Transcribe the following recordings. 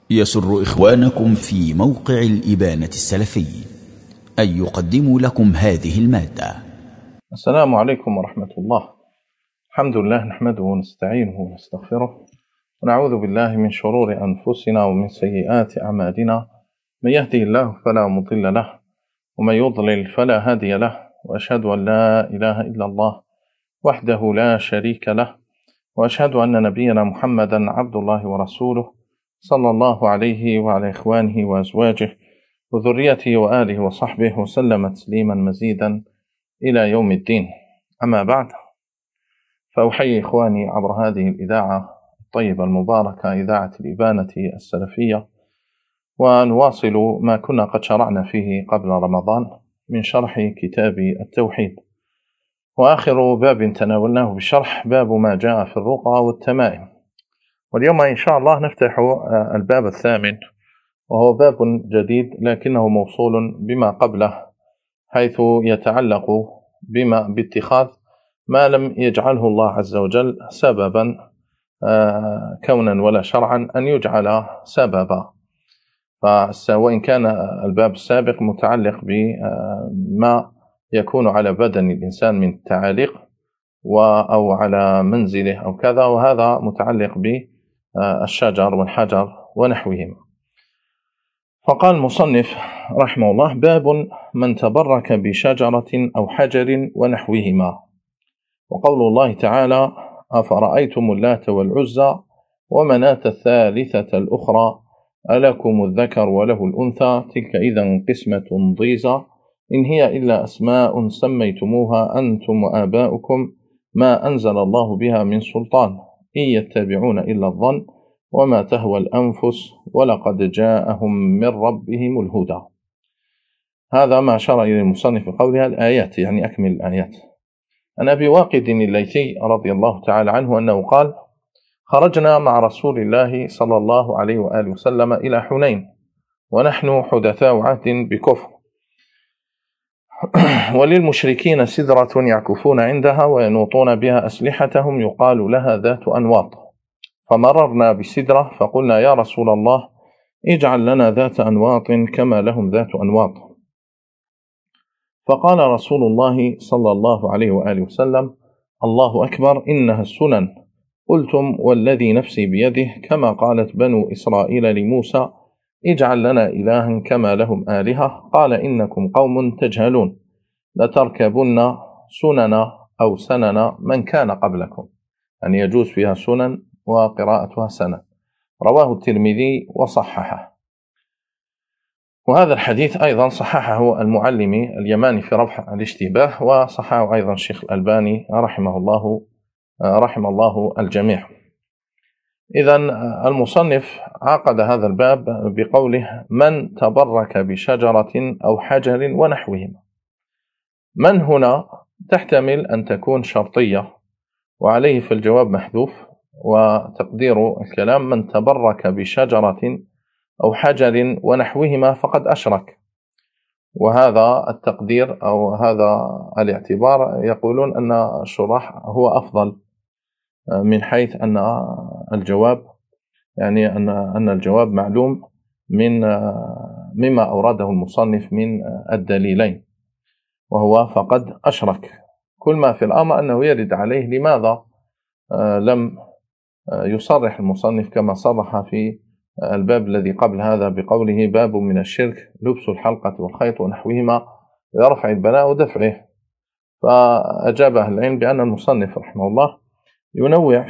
يسر إخوانكم في موقع الإبانة السلفي أن يقدموا لكم هذه المادة. السلام عليكم ورحمة الله. الحمد لله نحمده ونستعينه ونستغفره ونعوذ بالله من شرور أنفسنا ومن سيئات أعمالنا، من يهده الله فلا مضل له ومن يضلل فلا هادي له، وأشهد أن لا إله إلا الله وحده لا شريك له، وأشهد أن نبينا محمدا عبد الله ورسوله صلى الله عليه وعلى إخوانه وأزواجه وذريته وآله وصحبه وسلم تسليما مزيدا إلى يوم الدين. أما بعد، فأحيي إخواني عبر هذه الإذاعة الطيبة المباركة، إذاعة الإبانة السلفية، ونواصل ما كنا قد شرعنا فيه قبل رمضان من شرح كتاب التوحيد. وآخر باب تناولناه بالشرح باب ما جاء في الرقى والتمائم، واليوم إن شاء الله نفتح الباب الثامن، وهو باب جديد لكنه موصول بما قبله، حيث يتعلق باتخاذ ما لم يجعله الله عز وجل سببا كونا ولا شرعا أن يجعل سببا. وإن كان الباب السابق متعلق بما يكون على بدن الإنسان من التعاليق أو على منزله أو كذا، وهذا متعلق بالشجر والحجر ونحوهما. فقال المصنف رحمه الله: باب من تبرك بشجرة أو حجر ونحوهما. وقول الله تعالى: أفرأيتم اللات والعزى ومناة الثالثة الأخرى ألكم الذكر وله الأنثى تلك إذا قسمة ضيزى إن هي إلا أسماء سميتموها أنتم وآباؤكم ما أنزل الله بها من سلطان إن يتبعون إلا الظن وما تهوى الأنفس ولقد جاءهم من ربهم الهدى. هذا ما أشار إلى المصنف قولها الآيات، يعني أكمل الآيات. عن أبي واقد الليثي رضي الله تعالى عنه أنه قال: خرجنا مع رسول الله صلى الله عليه وآله وسلم إلى حنين ونحن حدثاء عهد بكفر، وللمشركين سدرة يعكفون عندها وينوطون بها أسلحتهم يقال لها ذات أنواط، فمررنا بسدرة فقلنا: يا رسول الله اجعل لنا ذات أنواط كما لهم ذات أنواط. فقال رسول الله صلى الله عليه وآله وسلم: الله أكبر، إنها السنن. قلتم والذي نفسي بيده كما قالت بنو إسرائيل لموسى: اجعل لنا إلها كما لهم آلهة. قال: إنكم قوم تجهلون، لتركبن سنن أو سنن من كان قبلكم، يعني يجوز فيها سنن وقراءتها سنن. رواه الترمذي وصححه. وهذا الحديث أيضا صححه المعلمي اليماني في رفع الاشتباه، وصححه أيضا الشيخ الألباني رحم الله الجميع. إذن المصنف عقد هذا الباب بقوله: من تبرك بشجرة أو حجر ونحوهما. من هنا تحتمل أن تكون شرطية، وعليه في الجواب محذوف، وتقدير الكلام: من تبرك بشجرة أو حجر ونحوهما فقد أشرك. وهذا التقدير أو هذا الاعتبار يقولون أن الشراح هو أفضل، من حيث أن الجواب يعني أن الجواب معلوم مما أورده المصنف من الدليلين، وهو فقد أشرك. كل ما في الأمر أنه يرد عليه لماذا لم يصرح المصنف كما صرح في الباب الذي قبل هذا بقوله: باب من الشرك لبس الحلقة والخيط ونحوهما لرفع البلاء ودفعه. فأجاب أهل العلم بأن المصنف رحمه الله ينوع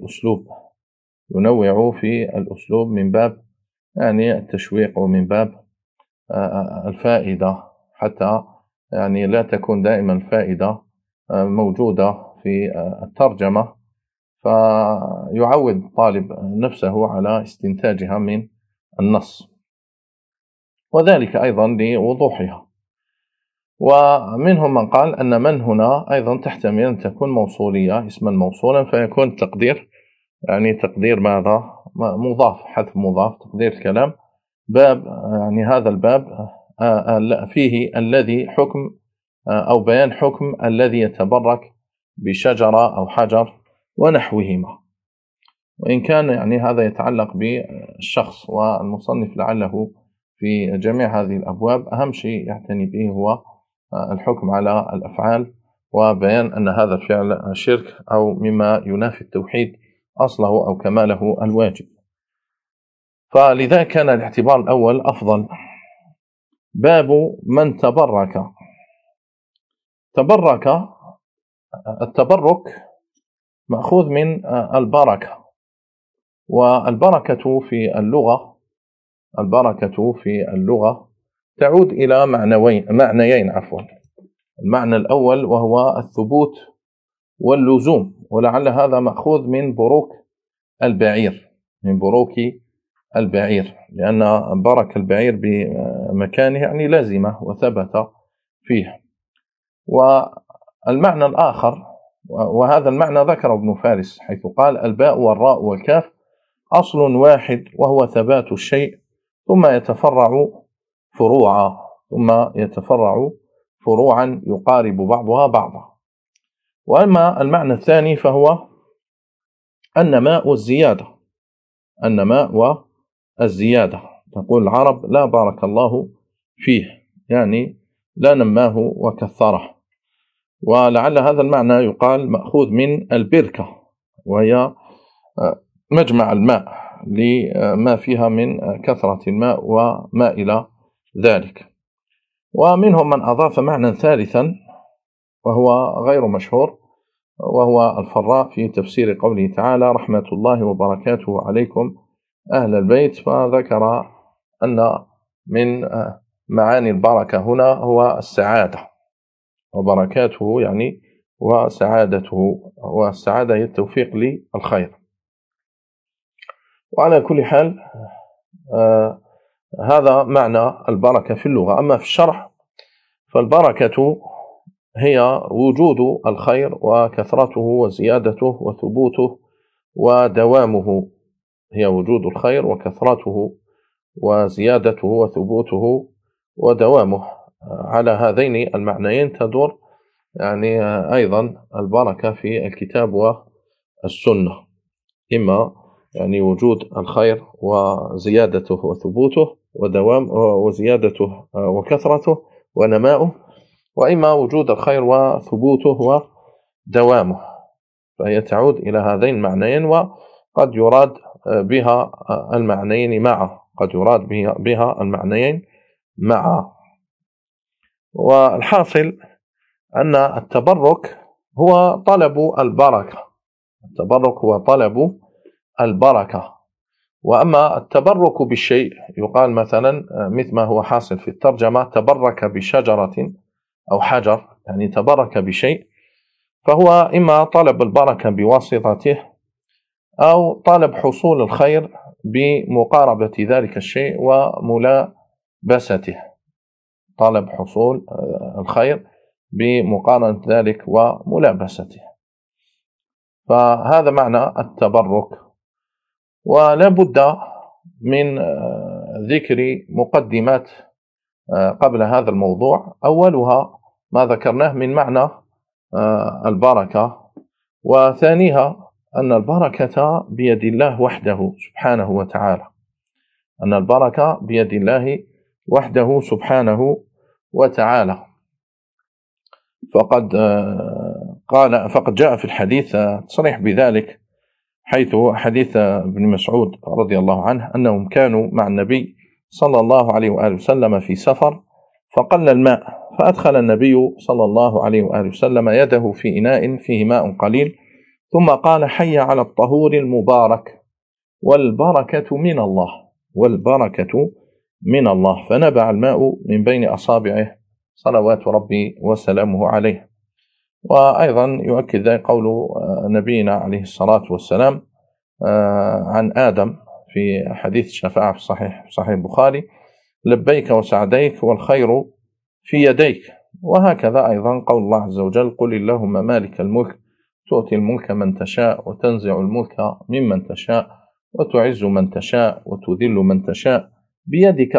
في الأسلوب من باب يعني التشويق ومن باب الفائدة، حتى يعني لا تكون دائما الفائدة موجودة في الترجمة، فيعود الطالب نفسه على استنتاجها من النص، وذلك أيضا لوضوحها. ومنهم من قال أن من هنا أيضا تحتمل أن تكون موصولية، اسما موصولا، فيكون التقدير يعني تقدير ماذا؟ مضاف، حذف مضاف، تقدير الكلام باب، يعني هذا الباب فيه الذي حكم أو بيان حكم الذي يتبرك بشجرة أو حجر ونحوهما. وإن كان يعني هذا يتعلق بالشخص، والمصنف لعله في جميع هذه الأبواب أهم شيء يعتني به هو الحكم على الأفعال، وبيان أن هذا الفعل شرك أو مما ينافي التوحيد أصله أو كماله الواجب. فلذا كان الاعتبار الأول أفضل. باب من تبرك. التبرك مأخوذ من البركة، والبركة في اللغة تعود إلى معنيين. المعنى الأول وهو الثبوت واللزوم، ولعل هذا مأخوذ من بروك البعير، لأن برك البعير بمكانه يعني لازمة وثبت فيه. والمعنى الآخر، وهذا المعنى ذكر ابن فارس حيث قال: الباء والراء والكاف أصل واحد وهو ثبات الشيء ثم يتفرع فروعا يقارب بعضها بعضا. وأما المعنى الثاني فهو النماء والزيادة. تقول العرب: لا بارك الله فيه، يعني لا نماه وكثره. ولعل هذا المعنى يقال مأخوذ من البركة، وهي مجمع الماء لما فيها من كثرة الماء وما إلى ذلك. ومنهم من أضاف معنى ثالثا وهو غير مشهور، وهو الفراء في تفسير قوله تعالى: رحمة الله وبركاته عليكم أهل البيت، فذكر أن من معاني البركة هنا هو السعادة، وبركاته يعني وسعادته، والسعادة هي التوفيق للخير. وعلى كل حال هذا معنى البركة في اللغة. أما في الشرع فالبركة هي وجود الخير وكثرته وزيادته وثبوته ودوامه. هي وجود الخير وكثرته وزيادته وثبوته ودوامه. على هذين المعنيين تدور يعني أيضا البركة في الكتاب والسنة، إما يعني وجود الخير وزيادته وثبوته ودوام وزيادته وكثرته ونماؤه، وإما وجود الخير وثبوته ودوامه. فهي تعود إلى هذين المعنيين، وقد يراد بها المعنيين معا. والحاصل أن التبرك هو طلب البركة. وأما التبرك بالشيء يقال مثلا مثل ما هو حاصل في الترجمة: تبرك بشجرة أو حجر، يعني تبرك بشيء، فهو إما طلب البركة بواسطته أو طلب حصول الخير بمقاربة ذلك الشيء وملابسته. طلب حصول الخير بمقارنة ذلك وملابسته. فهذا معنى التبرك. ولا بد من ذكر مقدمات قبل هذا الموضوع. أولها ما ذكرناه من معنى البركة، وثانيها أن البركة بيد الله وحده سبحانه وتعالى. فقد جاء في الحديث تصريح بذلك، حيث حديث ابن مسعود رضي الله عنه أنهم كانوا مع النبي صلى الله عليه وآله وسلم في سفر، فقل الماء، فأدخل النبي صلى الله عليه وآله وسلم يده في إناء فيه ماء قليل، ثم قال: حي على الطهور المبارك، والبركة من الله، فنبع الماء من بين أصابعه صلوات ربي وسلامه عليه. وأيضا يؤكد ذلك قول نبينا عليه الصلاة والسلام عن آدم في حديث الشفاعة في صحيح البخاري: لبيك وسعديك والخير في يديك. وهكذا أيضا قول الله عز وجل: قل اللهم مالك الملك تؤتي الملك من تشاء وتنزع الملك ممن تشاء وتعز من تشاء وتذل من تشاء بيدك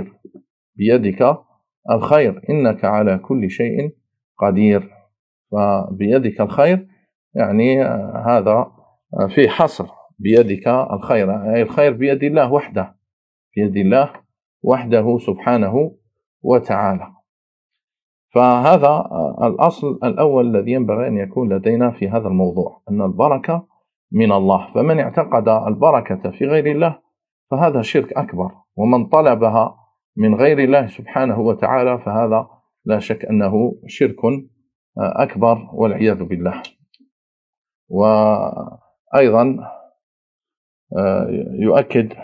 الخير إنك على كل شيء قدير. فبيدك الخير يعني هذا في حصر، بيدك الخير، أي الخير بيد الله وحده، بيد الله وحده سبحانه وتعالى. فهذا الأصل الأول الذي ينبغي أن يكون لدينا في هذا الموضوع، أن البركة من الله، فمن اعتقد البركة في غير الله فهذا شرك أكبر، ومن طلبها من غير الله سبحانه وتعالى فهذا لا شك أنه شرك أكبر والعياذ بالله. وأيضا يؤكد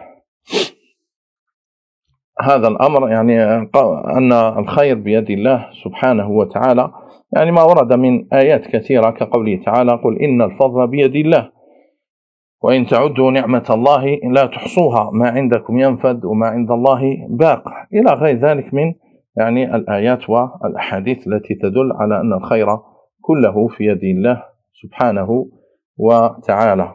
هذا الأمر يعني أن الخير بيد الله سبحانه وتعالى، يعني ما ورد من آيات كثيرة كقوله تعالى: قل إن الفضل بيد الله وإن تعدوا نعمة الله لا تحصوها، ما عندكم ينفد وما عند الله باق، إلى غير ذلك من يعني الآيات والأحاديث التي تدل على أن الخير كله في يد الله سبحانه وتعالى.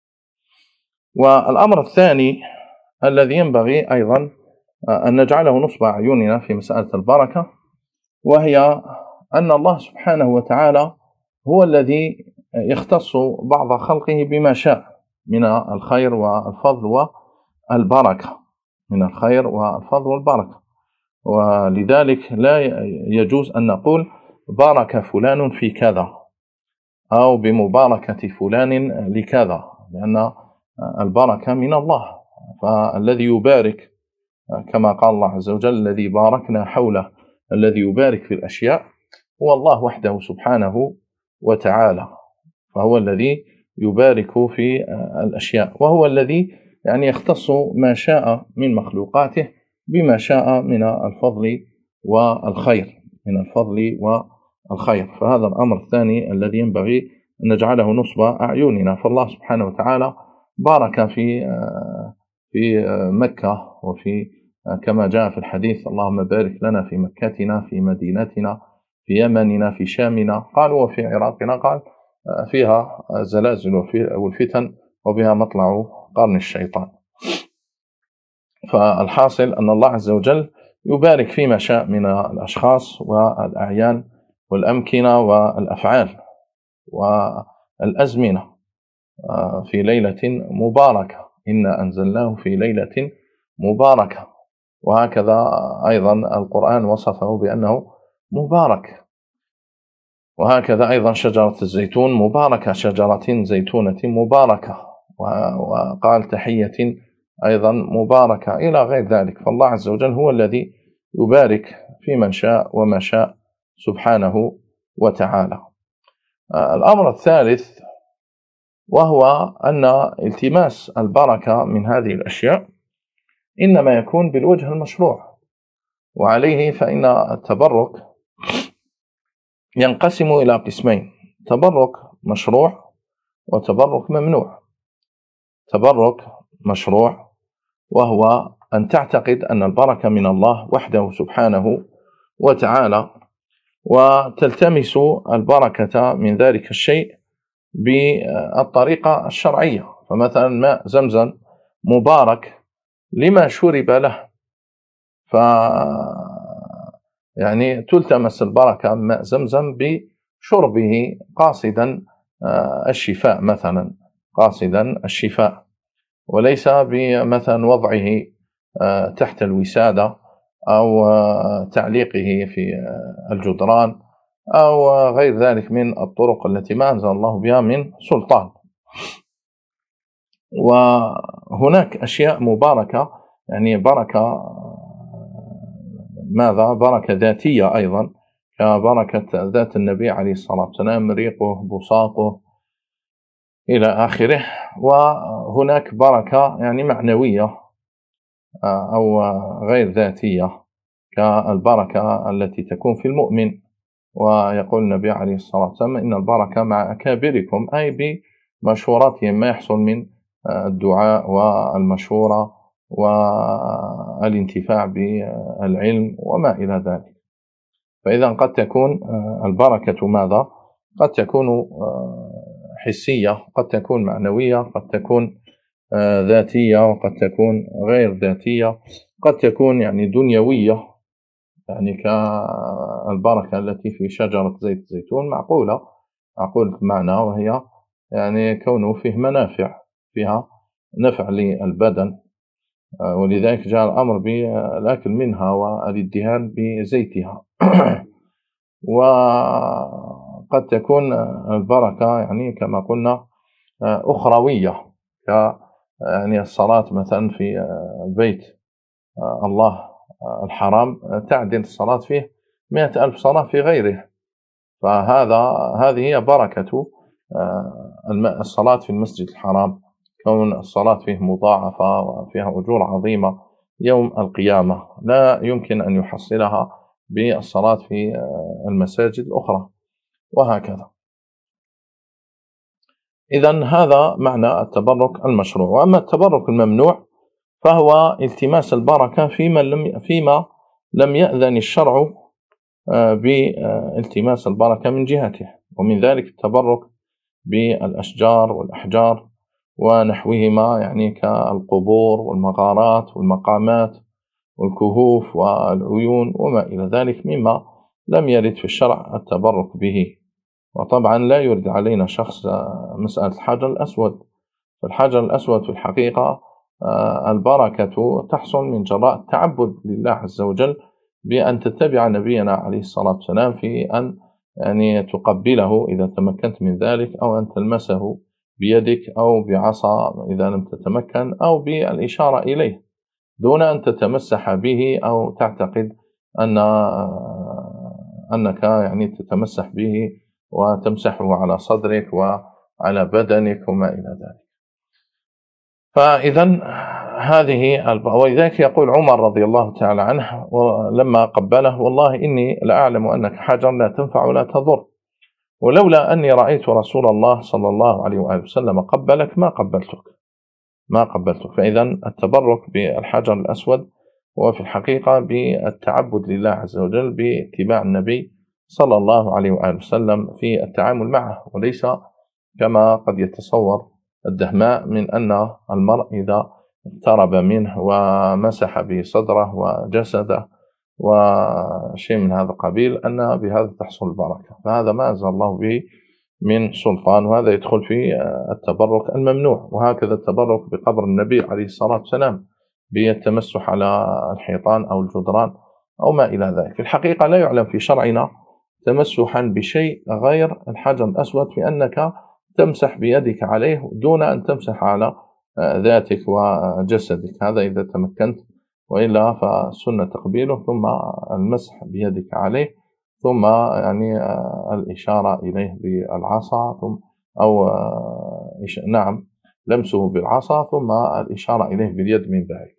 والأمر الثاني الذي ينبغي أيضا أن نجعله نصب أعيننا في مسألة البركة، وهي أن الله سبحانه وتعالى هو الذي يختص بعض خلقه بما شاء من الخير والفضل والبركة، من الخير والفضل والبركة. ولذلك لا يجوز أن نقول بارك فلان في كذا أو بمباركة فلان لكذا، لأن البركة من الله. فالذي يبارك كما قال الله عز وجل: الذي باركنا حوله، الذي يبارك في الأشياء هو الله وحده سبحانه وتعالى، فهو الذي يبارك في الأشياء، وهو الذي يعني يختص ما شاء من مخلوقاته بما شاء من الفضل والخير، من الفضل والخير. فهذا الأمر الثاني الذي ينبغي أن نجعله نصب أعيننا. فالله سبحانه وتعالى بارك في مكة، وفي كما جاء في الحديث: اللهم بارك لنا في مكتنا، في مدينتنا، في يمننا، في شامنا، قال وفي عراقنا، قال فيها زلازل والفتن وبها مطلع قرن الشيطان. فالحاصل أن الله عز وجل يبارك فيما شاء من الأشخاص والأعيان والأمكنة والأفعال والأزمنة في ليلة مباركة، إنا أنزلناه في ليلة مباركة. وهكذا أيضا القرآن وصفه بأنه مبارك. وهكذا أيضا شجرة الزيتون مباركة، شجرة زيتونة مباركة، وقال تحية أيضا مباركة، إلى غير ذلك. فالله عز وجل هو الذي يبارك في من شاء وما شاء سبحانه وتعالى. الأمر الثالث وهو أن التماس البركة من هذه الأشياء إنما يكون بالوجه المشروع، وعليه فإن التبرك ينقسم إلى قسمين: تبرك مشروع وتبرك ممنوع. تبرك مشروع وهو أن تعتقد أن البركة من الله وحده سبحانه وتعالى، وتلتمس البركة من ذلك الشيء بالطريقة الشرعية. فمثلا ماء زمزم مبارك لما شرب له، يعني تلتمس البركة ماء زمزم بشربه قاصدا الشفاء، مثلا قاصدا الشفاء، وليس بمثلا وضعه تحت الوسادة أو تعليقه في الجدران أو غير ذلك من الطرق التي ما أنزل الله بها من سلطان. وهناك أشياء مباركة، يعني بركة ماذا؟ بركة ذاتية أيضا، كبركة ذات النبي عليه الصلاة والسلام، ريقه، بساطه إلى آخره. وهناك بركة يعني معنوية أو غير ذاتية، كالبركة التي تكون في المؤمن. ويقول النبي عليه الصلاة والسلام: إن البركة مع أكابركم، أي بمشوراتهم، ما يحصل من الدعاء والمشورة والانتفاع بالعلم وما إلى ذلك. فإذا قد تكون البركة ماذا؟ قد تكون حسية، قد تكون معنوية، قد تكون ذاتية، وقد تكون غير ذاتية، قد تكون يعني دنيوية، يعني كالبركة التي في شجرة زيت الزيتون معقولة معنى، وهي يعني كونه فيه منافع، فيها نفع للبدن، ولذلك جاء الأمر بالأكل منها والادهان بزيتها. وقد تكون البركة يعني كما قلنا أخروية، يعني الصلاة مثلا في بيت الله الحرام تعدل الصلاة فيه 100,000 صلاة في غيره. هذه هي بركة الصلاة في المسجد الحرام، كون الصلاة فيه مضاعفة وفيها أجور عظيمة يوم القيامة لا يمكن أن يحصلها بالصلاة في المساجد الأخرى، وهكذا. إذن هذا معنى التبرك المشروع. وأما التبرك الممنوع فهو التماس البركة فيما لم يأذن الشرع بالتماس البركة من جهته، ومن ذلك التبرك بالأشجار والأحجار ونحوهما، يعني كالقبور والمغارات والمقامات والكهوف والعيون وما إلى ذلك مما لم يرد في الشرع التبرك به. وطبعا لا يرد علينا شخص مسألة الحجر الأسود. فالحجر الأسود في الحقيقة البركة تحصل من جراء التعبد لله عز وجل بأن تتبع نبينا عليه الصلاة والسلام في أن يعني تقبله إذا تمكنت من ذلك، أو أن تلمسه بيدك أو بعصا إذا لم تتمكن، أو بالإشارة إليه دون أن تتمسح به أو تعتقد أنك يعني تتمسح به وتمسحه على صدرك وعلى بدنك وما إلى ذلك. فإذا ولذلك يقول عمر رضي الله تعالى عنه لما قبله: والله إني لأعلم أنك حجر لا تنفع ولا تضر، ولولا أني رأيت رسول الله صلى الله عليه وآله وسلم قبلك ما قبلتك. فإذا التبرك بالحجر الأسود هو في الحقيقة بالتعبد لله عز وجل باتباع النبي صلى الله عليه وآله وسلم في التعامل معه، وليس كما قد يتصور الدهماء من أن المرء إذا اقترب منه ومسح به صدره وجسده وشيء من هذا القبيل أن بهذا تحصل البركة، فهذا ما أنزل الله به من سلطان، وهذا يدخل في التبرك الممنوع. وهكذا التبرك بقبر النبي عليه الصلاة والسلام بالتمسح على الحيطان أو الجدران أو ما إلى ذلك. في الحقيقة لا يعلم في شرعنا تمسحا بشيء غير الحجر الأسود في أنك تمسح بيدك عليه دون أن تمسح على ذاتك وجسدك، هذا إذا تمكنت، وإلا فالسنة تقبيله ثم المسح بيدك عليه، ثم يعني الإشارة إليه بالعصا، أو نعم لمسه بالعصا ثم الإشارة إليه باليد من بعيد.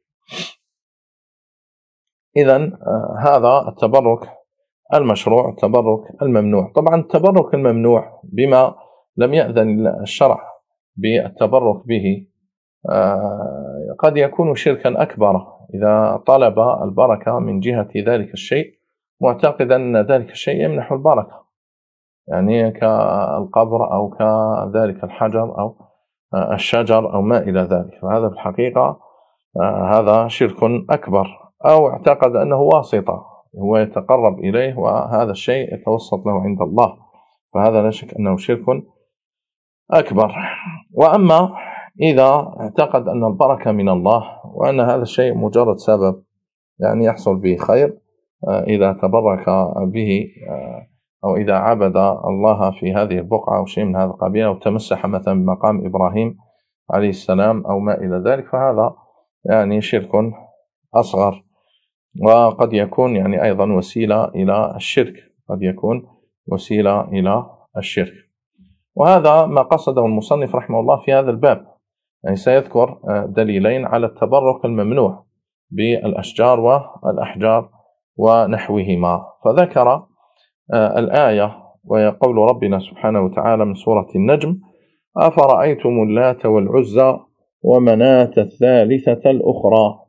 إذن هذا التبرك المشروع. التبرك الممنوع طبعا التبرك الممنوع بما لم يأذن الشرع بالتبرك به قد يكون شركا أكبر إذا طلب البركة من جهة ذلك الشيء معتقدا أن ذلك الشيء يمنح البركة، يعني كالقبر أو كذلك الحجر أو الشجر أو ما إلى ذلك. فهذا في الحقيقة هذا شرك أكبر، أو اعتقد أنه واسطة هو يتقرب إليه وهذا الشيء يتوسط له عند الله، فهذا لا شك أنه شرك أكبر. وأما إذا اعتقد أن البركة من الله وأن هذا الشيء مجرد سبب يعني يحصل به خير، إذا تبرك به أو إذا عبد الله في هذه البقعة أو شيء من هذا القبيل، أو تمسح مثلا بمقام إبراهيم عليه السلام أو ما إلى ذلك، فهذا يعني شرك أصغر، وقد يكون يعني أيضا وسيلة إلى الشرك، قد يكون وسيلة إلى الشرك. وهذا ما قصده المصنف رحمه الله في هذا الباب، يعني سيذكر دليلين على التبرك الممنوع بالأشجار والأحجار ونحوهما. فذكر الآية ويقول ربنا سبحانه وتعالى من سورة النجم: أفرأيتم اللات والعزى ومناة الثالثة الأخرى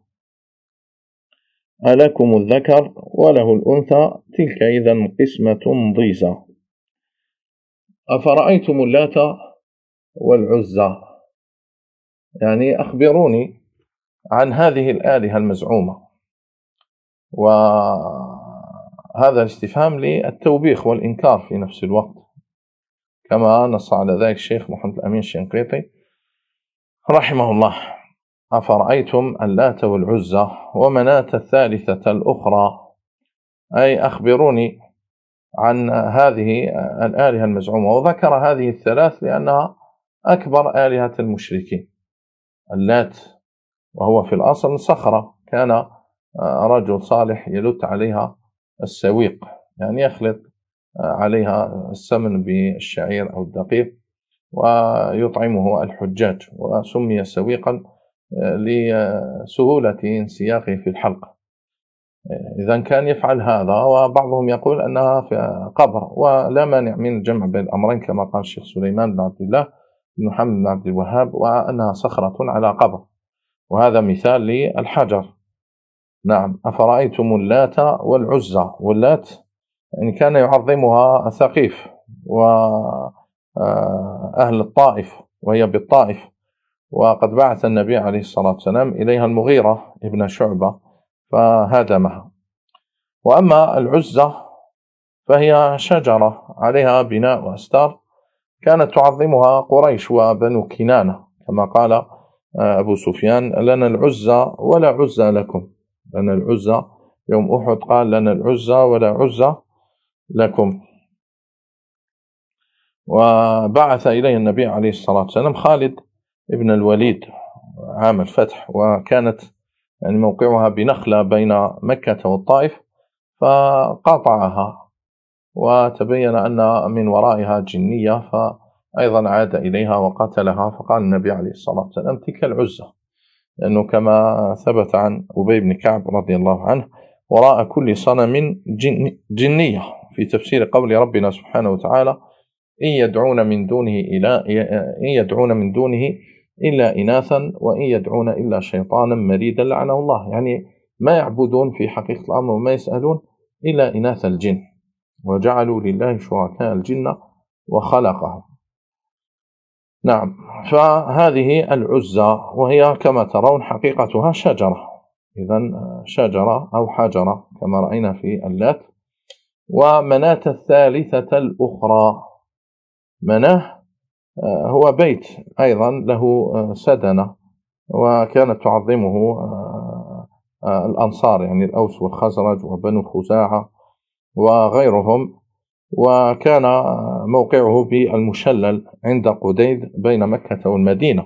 ألكم الذكر وله الأنثى تلك إذا قسمة ضيزى. أفرأيتم اللات والعزى، يعني أخبروني عن هذه الآلهة المزعومة. وهذا الاستفهام للتوبيخ والإنكار في نفس الوقت، كما نص على ذلك الشيخ محمد الأمين الشنقيطي رحمه الله: أفرأيتم اللات والعزى ومناة الثالثة الأخرى، أي أخبروني عن هذه الآلهة المزعومة. وذكر هذه الثلاث لأنها أكبر آلهة المشركين. اللات وهو في الأصل صخرة، كان رجل صالح يلت عليها السويق، يعني يخلط عليها السمن بالشعير أو الدقيق ويطعمه الحجاج، وسمي سويقا لسهولة انسياقه في الحلق. إذا كان يفعل هذا، وبعضهم يقول أنها في قبر، ولا مانع من الجمع بين الأمرين كما قال الشيخ سليمان بن عبد الله بن محمد بن عبد الوهاب، وأنها صخرة على قبر، وهذا مثال للحجر. نعم. أفرأيتم اللات والعزى، واللات يعني كان يعظمها ثقيف وأهل الطائف، وهي بالطائف، وقد بعث النبي عليه الصلاة والسلام إليها المغيرة ابن شعبة فهدمها. وأما العزى فهي شجرة عليها بناء وأستار، كانت تعظمها قريش وبنو كنانة، كما قال أبو سفيان: لنا العزى ولا عزى لكم. لنا العزى يوم أحد قال: لنا العزى ولا عزى لكم. وبعث إليه النبي عليه الصلاة والسلام خالد ابن الوليد عام الفتح، وكانت يعني موقعها بنخلة بين مكة والطائف، فقاطعها وتبين أن من ورائها جنية، فأيضا عاد إليها وقتلها. فقال النبي عليه الصلاة والسلام: تلك العزى، لأنه كما ثبت عن أبي بن كعب رضي الله عنه: وراء كل صنم جنية، في تفسير قول ربنا سبحانه وتعالى: إن يدعون من دونه إلا إناثا وإن يدعون إلا شيطانا مريدا لعنه الله. يعني ما يعبدون في حقيقة الأمر وما يسألون إلا إناث الجن، وجعلوا لله شركاء الجن وخلقهم. نعم. فهذه العزى، وهي كما ترون حقيقتها شجرة، إذن شجرة أو حجرة كما رأينا في اللات. ومناة الثالثة الأخرى، مناه هو بيت أيضا له سدنة، وكانت تعظمه الأنصار، يعني الأوس والخزرج وبنو خزاعة وغيرهم، وكان موقعه بالمشلل عند قديد بين مكة والمدينة.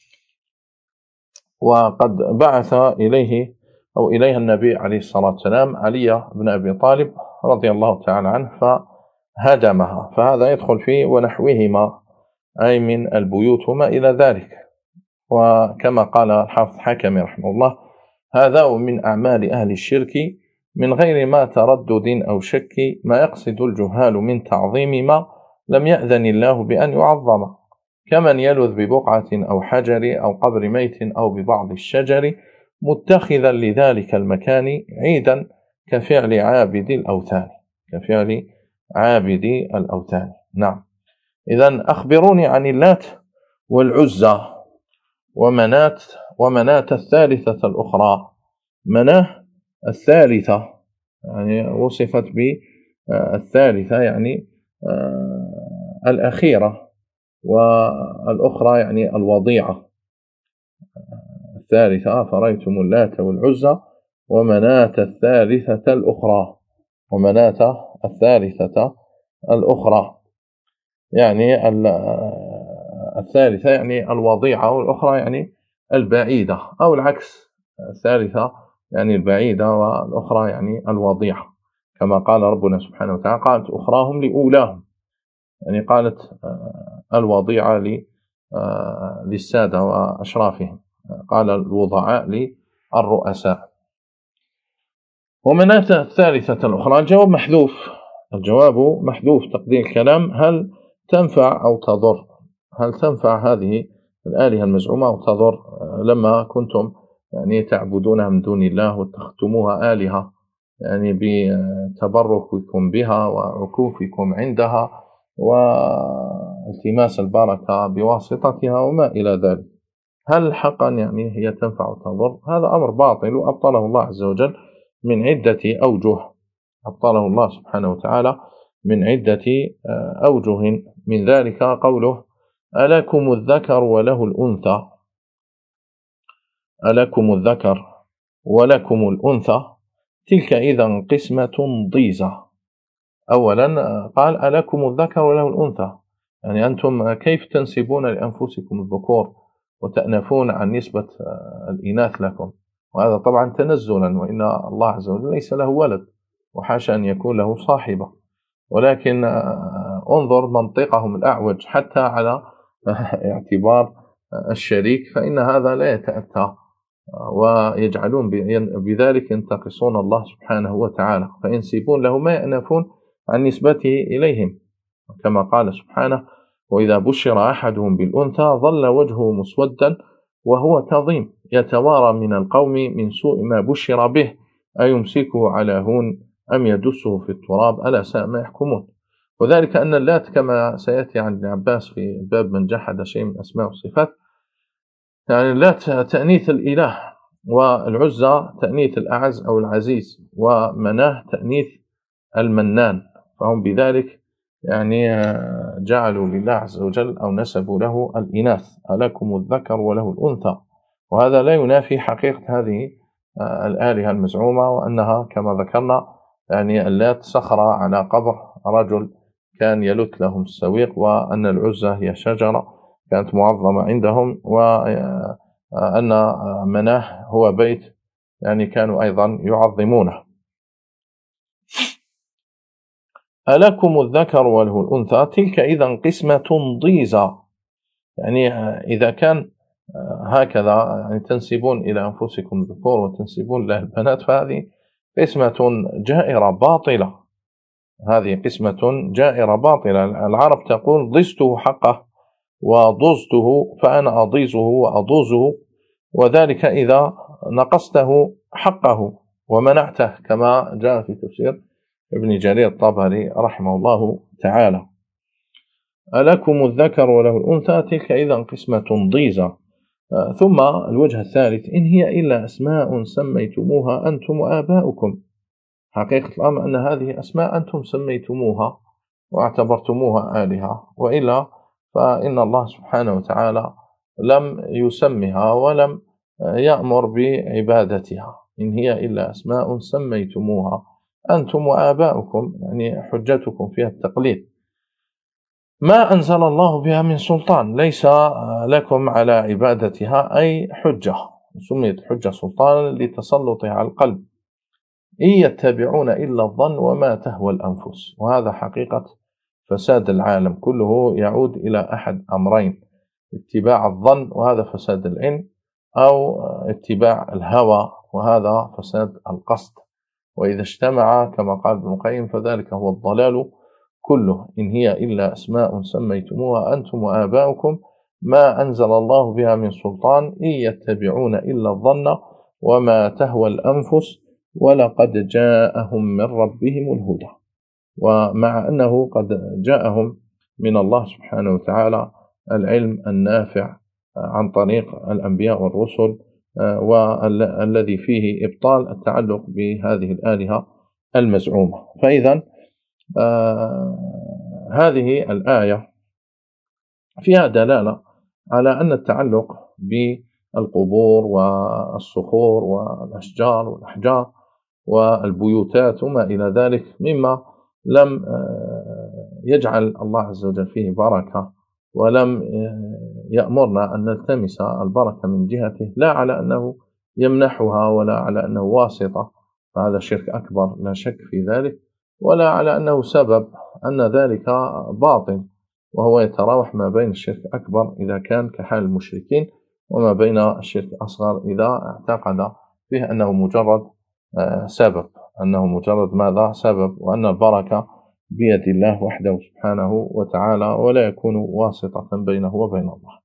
وقد بعث إليها النبي عليه الصلاة والسلام علي بن أبي طالب رضي الله تعالى عنه فهدمها. فهذا يدخل فيه ونحوهما، أي من البيوت وما إلى ذلك. وكما قال الحافظ حكمي رحمه الله: هذا من أعمال أهل الشرك من غير ما تردد أو شك، ما يقصد الجهال من تعظيم ما لم يأذن الله بأن يعظم، كمن يلذ ببقعة أو حجر أو قبر ميت أو ببعض الشجر، متخذا لذلك المكان عيدا، كفعل عابد الأوثان. نعم. إذن أخبروني عن اللات والعزى ومناة الثالثة الأخرى. مناه الثالثة يعني وصفت بالثالثة، يعني الأخيرة، والأخرى يعني الوضيعة. الثالثة: فرأيتم اللات والعزى ومناة الثالثة الأخرى، يعني الثالثة يعني الوضيعة، والأخرى يعني البعيدة، أو العكس، الثالثة يعني البعيدة والأخرى يعني الوضيعة، كما قال ربنا سبحانه وتعالى: قالت أخراهم لأولاهم، يعني قالت الوضيعة للسادة وأشرافهم، قال الوضعاء للرؤساء. ومناة الثالثة الأخرى، الجواب محذوف تقدير الكلام: هل تنفع أو تضر؟ هل تنفع هذه الآلهة المزعومة أو تضر؟ لما كنتم يعني تعبدونها من دون الله واتخذتموها آلهة، يعني بتبرككم بها وعكوفكم عندها والتماس البركة بواسطتها وما إلى ذلك، هل حقا يعني هي تنفع وتضر؟ هذا أمر باطل، وأبطله الله عز وجل من عدة أوجه. أبطله الله سبحانه وتعالى من عدة أوجه، من ذلك قوله: ألكم الذكر وله الأنثى. ألكم الذكر ولكم الأنثى تلك إذا قسمة ضيزى. أولا قال ألكم الذكر وله الأنثى، يعني أنتم كيف تنسبون لأنفسكم الذكور وتأنفون عن نسبة الإناث لكم؟ وهذا طبعا تنزلا، وإن الله عز وجل ليس له ولد وحاشا أن يكون له صاحبة، ولكن انظر منطقهم الأعوج حتى على اعتبار الشريك، فإن هذا لا يتأتى، ويجعلون بذلك ينتقصون الله سبحانه وتعالى، فينسبون له ما يأنفون عن نسبته إليهم، كما قال سبحانه: وإذا بشر أحدهم بالأنثى ظل وجهه مسودا وهو كظيم يتوارى من القوم من سوء ما بشر به أيمسكه على هون أم يدسه في التراب ألا ساء ما يحكمون. وذلك أن اللات كما سيأتي عن ابن عباس في باب من جحد شيء من أسماء والصفات، يعني اللات تأنيث الإله، والعزى تأنيث الأعز أو العزيز، ومناه تأنيث المنان، فهم بذلك يعني جعلوا لله عز وجل أو نسبوا له الإناث، ألكم الذكر وله الأنثى، وهذا لا ينافي حقيقة هذه الآلهة المزعومة، وأنها كما ذكرنا يعني اللات صخرة على قبر رجل كان يلت لهم السويق، وأن العزى هي شجرة كانت معظمة عندهم، وأن مناه هو بيت يعني كانوا أيضا يعظمونه. ألكم الذكر وله الأنثى تلك إذا قسمة ضيزى، يعني إذا كان هكذا يعني تنسبون إلى أنفسكم الذكور وتنسبون له البنات، فهذه قسمة جائرة باطلة، هذه قسمة جائرة باطلة. العرب تقول: ضزته حقه وضزته، فأنا أضيزه وأضوزه، وذلك إذا نقصته حقه ومنعته، كما جاء في تفسير ابن جرير الطبري رحمه الله تعالى: ألكم الذكر وله الأنثى تلك إذا قسمة ضيزى. ثم الوجه الثالث: إن هي إلا أسماء سميتموها أنتم وآباؤكم. حقيقة الأمر أن هذه أسماء أنتم سميتموها واعتبرتموها آلهة، وإلا فإن الله سبحانه وتعالى لم يسمها ولم يأمر بعبادتها. إن هي إلا أسماء سميتموها أنتم وآباؤكم، يعني حجتكم فيها التقليد، ما أنزل الله بها من سلطان، ليس لكم على عبادتها أي حجة، سميت حجة سلطانا لتسلطها على القلب. إن يتبعون إلا الظن وما تهوى الأنفس. وهذا حقيقة فساد العالم كله يعود إلى أحد أمرين: اتباع الظن وهذا فساد العلم، أو اتباع الهوى وهذا فساد القصد، وإذا اجتمع كما قال ابن القيم فذلك هو الضلال كله. إن هي إلا أسماء سميتموها أنتم وآباؤكم ما أنزل الله بها من سلطان إن يتبعون إلا الظن وما تهوى الأنفس ولقد جاءهم من ربهم الهدى. ومع أنه قد جاءهم من الله سبحانه وتعالى العلم النافع عن طريق الأنبياء والرسل، والذي فيه إبطال التعلق بهذه الآلهة المزعومة. فإذا هذه الآية فيها دلالة على أن التعلق بالقبور والصخور والأشجار والأحجار والبيوتات وما إلى ذلك مما لم يجعل الله عز وجل فيه بركة، ولم يأمرنا أن نلتمس البركة من جهته، لا على أنه يمنحها ولا على أنه واسطة، فهذا شرك أكبر لا شك في ذلك، ولا على أنه سبب، أن ذلك باطل، وهو يتراوح ما بين الشرك الأكبر إذا كان كحال المشركين، وما بين الشرك الأصغر إذا اعتقد به أنه مجرد سبب، أنه مجرد ماذا؟ سبب، وأن البركة بيد الله وحده سبحانه وتعالى، ولا يكون واسطة بينه وبين الله.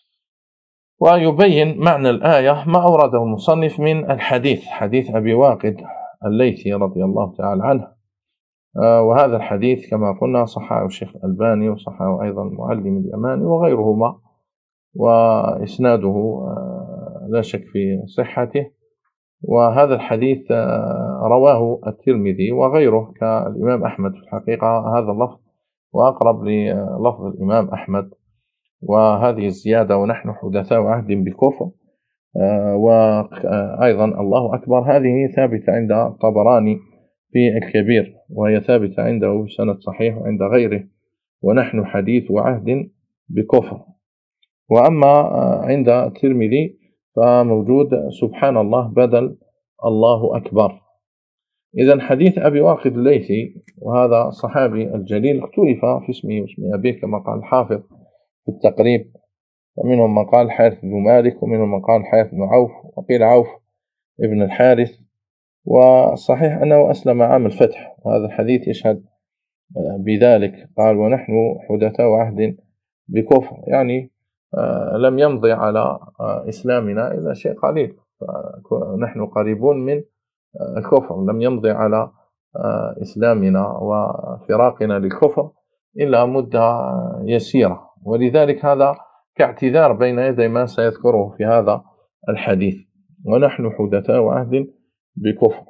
ويبين معنى الآية ما أورده المصنف من الحديث، حديث أبي واقد الليثي رضي الله تعالى عنه، وهذا الحديث كما قلنا صححه الشيخ الألباني وصححه أيضا المعلم اليماني وغيرهما، وإسناده لا شك في صحته. وهذا الحديث رواه الترمذي وغيره كالإمام أحمد، في الحقيقة هذا اللفظ وأقرب للفظ الإمام أحمد، وهذه الزيادة ونحن حدثاء عهد بكفر وأيضا الله أكبر هذه ثابتة عند الطبراني في الكبير، وهي ثابتة عنده بسند صحيح وعند غيره. ونحن حديث عهد بكفر. وأما عند الترمذي فموجود سبحان الله بدل الله أكبر. إذن حديث أبي واقد الليثي، وهذا الصحابي الجليل، اختلف في اسمه واسم أبيه كما قال الحافظ في التقريب، ومنهم من قال الحارث بن مالك، ومنهم من قال الحارث بن عوف، وقيل عوف ابن الحارث. والصحيح أنه أسلم عام الفتح، وهذا الحديث يشهد بذلك. قال ونحن حدثاء عهد بكفر، يعني لم يمضي على إسلامنا إلا شيء قليل، نحن قريبون من الكفر، لم يمضي على إسلامنا وفراقنا للكفر إلا مدة يسيرة، ولذلك هذا كاعتذار بين يدي ما سيذكره في هذا الحديث. ونحن حدثاء عهد بكفر.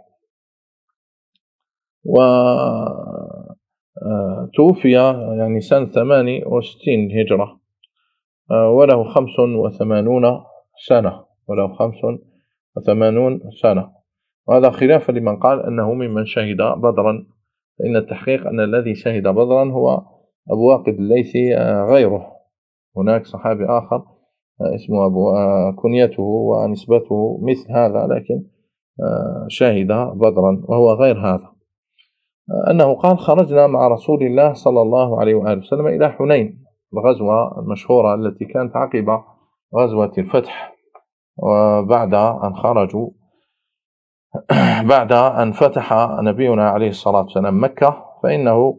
وتوفي يعني سنة 68 هجرة، وله 85 سنة، وله 85 سنة. وهذا خلافا لمن قال أنه ممن شهد بدرا، فإن التحقيق أن الذي شهد بدرا هو أبو واقد الليثي غيره. هناك صحابي آخر اسمه كنيته ونسبته مثل هذا، لكن شهد بدرا وهو غير هذا. أنه قال خرجنا مع رسول الله صلى الله عليه وآله وسلم إلى حنين، الغزوة المشهورة التي كانت عقب غزوة الفتح، وبعد أن خرجوا بعد أن فتح نبينا عليه الصلاة والسلام مكة، فإنه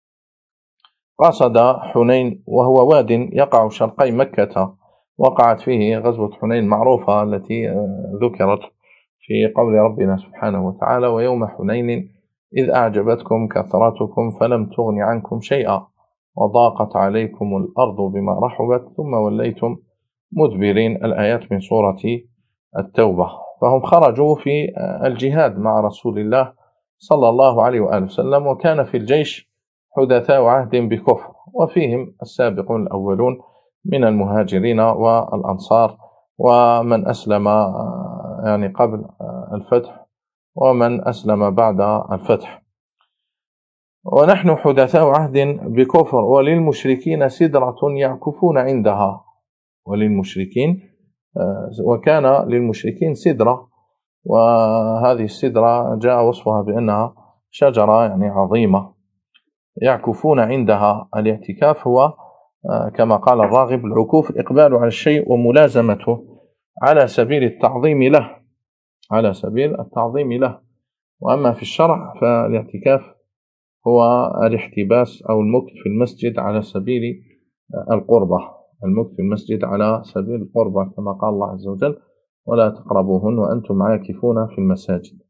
قصد حنين، وهو واد يقع شرقي مكة، وقعت فيه غزوة حنين معروفة التي ذكرت في قول ربنا سبحانه وتعالى ويوم حنين إذ أعجبتكم كثرتكم فلم تغن عنكم شيئا وضاقت عليكم الأرض بما رحبت ثم وليتم مدبرين، الآيات من سورة التوبة. فهم خرجوا في الجهاد مع رسول الله صلى الله عليه وآله وسلم، وكان في الجيش حدثاء عهد بكفر، وفيهم السابقون الأولون من المهاجرين والأنصار، ومن أسلم يعني قبل الفتح، ومن أسلم بعد الفتح. ونحن حدثاء عهد بكفر وللمشركين سدرة يعكفون عندها. وللمشركين، وكان للمشركين سدرة، وهذه السدرة جاء وصفها بأنها شجرة يعني عظيمة يعكفون عندها. الاعتكاف هو كما قال الراغب العكوف الإقبال على الشيء وملازمته على سبيل التعظيم له، على سبيل التعظيم له. وأما في الشرع فالاعتكاف هو الاحتباس أو المكث في المسجد على سبيل القربة، المكث في المسجد على سبيل القربة كما قال الله عز وجل ولا تقربوهن وأنتم عاكفون في المساجد.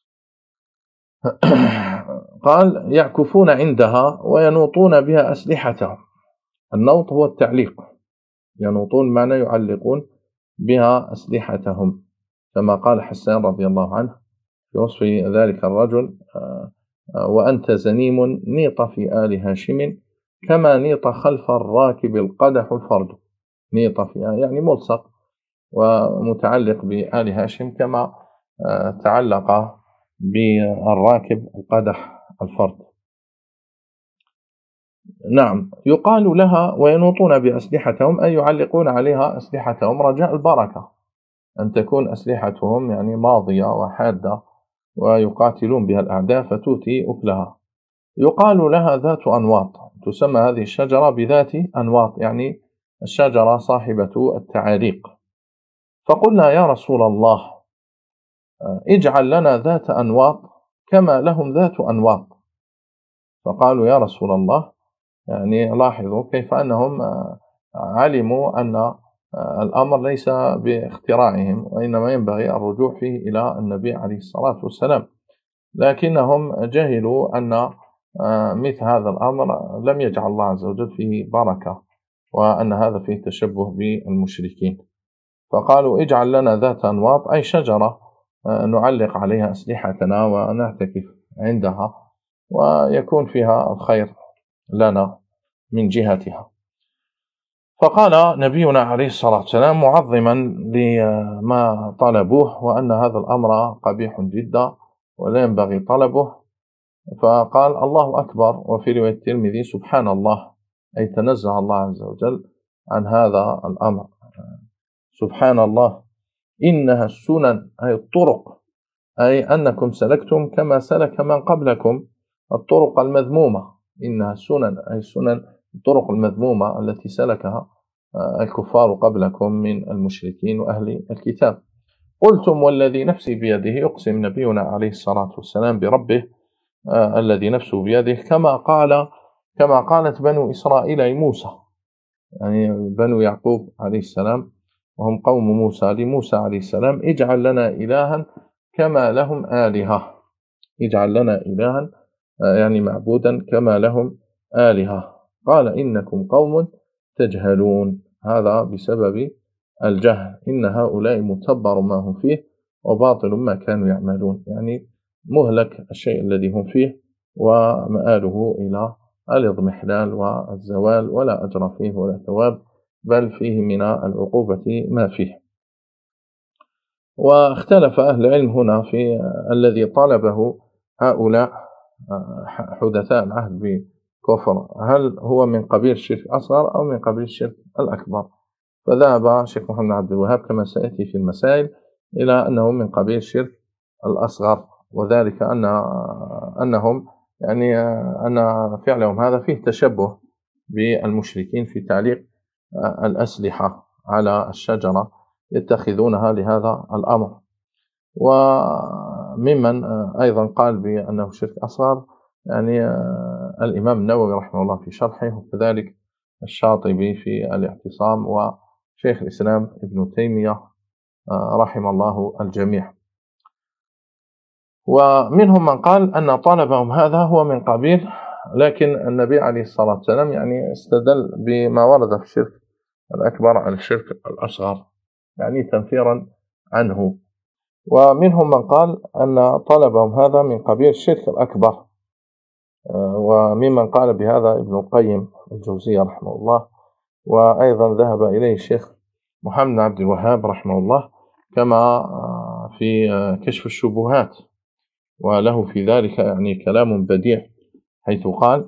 قال يعكفون عندها وينوطون بها أسلحتهم. النوط هو التعليق، ينوطون معنى يعلقون بها أسلحتهم، كما قال حسان رضي الله عنه في وصف ذلك الرجل وأنت زنيم نيط في آل هاشم كما نيط خلف الراكب القدح الفرد. نيط فيها يعني ملصق ومتعلق بآل هاشم كما تعلق بالراكب القدح الفرد. نعم، يقال لها وينوطون بأسلحتهم أي يعلقون عليها أسلحتهم رجاء البركة، أن تكون أسلحتهم يعني ماضية وحادة ويقاتلون بها الأعداء فتؤتي أكلها. يقال لها ذات أنواط، تسمى هذه الشجرة بذات أنواط، يعني الشجرة صاحبة التعاليق. فقلنا يا رسول الله اجعل لنا ذات أنواط كما لهم ذات أنواط. فقالوا يا رسول الله، يعني لاحظوا كيف أنهم علموا أن الأمر ليس باختراعهم، وإنما ينبغي الرجوع فيه إلى النبي عليه الصلاة والسلام، لكنهم جهلوا أن مثل هذا الأمر لم يجعل الله عز وجل فيه بركة، وأن هذا فيه تشبه بالمشركين. فقالوا اجعل لنا ذات أنواط أي شجرة نعلق عليها أسلحتنا ونعتكف عندها ويكون فيها الخير لنا من جهتها. فقال نبينا عليه الصلاة والسلام معظما لما طلبوه وأن هذا الأمر قبيح جدا ولا ينبغي طلبه، فقال الله أكبر. وفي رواية الترمذي سبحان الله، أي تنزه الله عز وجل عن هذا الأمر. سبحان الله، إنها السنن أي الطرق، أي أنكم سلكتم كما سلك من قبلكم الطرق المذمومة. إنها السنن أي السنن الطرق المذمومة التي سلكها الكفار قبلكم من المشركين وأهل الكتاب. قلتم والذي نفسي بيده، يقسم نبينا عليه الصلاة والسلام بربه الذي نفسه بيده، كما قالت بنو إسرائيل لموسى، يعني بنو يعقوب عليه السلام وهم قوم موسى، لموسى عليه السلام اجعل لنا إلها كما لهم آلهة. اجعل لنا إلها يعني معبودا كما لهم آلهة. قال إنكم قوم تجهلون، هذا بسبب الجهل. إن هؤلاء متبر ما هم فيه وباطل ما كانوا يعملون، يعني مهلك الشيء الذي هم فيه ومآله إلى الاضمحلال والزوال، ولا أجر فيه ولا ثواب، بل فيه من العقوبة ما فيه. واختلف أهل العلم هنا في الذي طلبه هؤلاء حدثاء العهد بكفر، هل هو من قبيل الشرك الأصغر أو من قبيل الشرك الأكبر؟ فذهب الشيخ محمد عبد الوهاب كما سيأتي في المسائل إلى أنه من قبيل الشرك الأصغر، وذلك أنهم يعني أن فعلهم هذا فيه تشبه بالمشركين في تعليق الأسلحة على الشجرة يتخذونها لهذا الأمر. وممن أيضا قال بأنه شرك أصغر يعني الإمام النووي رحمه الله في شرحه، وكذلك الشاطبي في الاعتصام، وشيخ الإسلام ابن تيمية رحم الله الجميع. ومنهم من قال أن طالبهم هذا هو من قبيل، لكن النبي عليه الصلاة والسلام يعني استدل بما ورد في الشرك الأكبر على الشرك الأصغر، يعني تنفيرا عنه. ومنهم من قال أن طلبهم هذا من قبيل الشرك الأكبر، وممن قال بهذا ابن القيم الجوزية رحمه الله، وأيضا ذهب إليه الشيخ محمد عبد الوهاب رحمه الله، كما في كشف الشبهات، وله في ذلك يعني كلام بديع، حيث قال: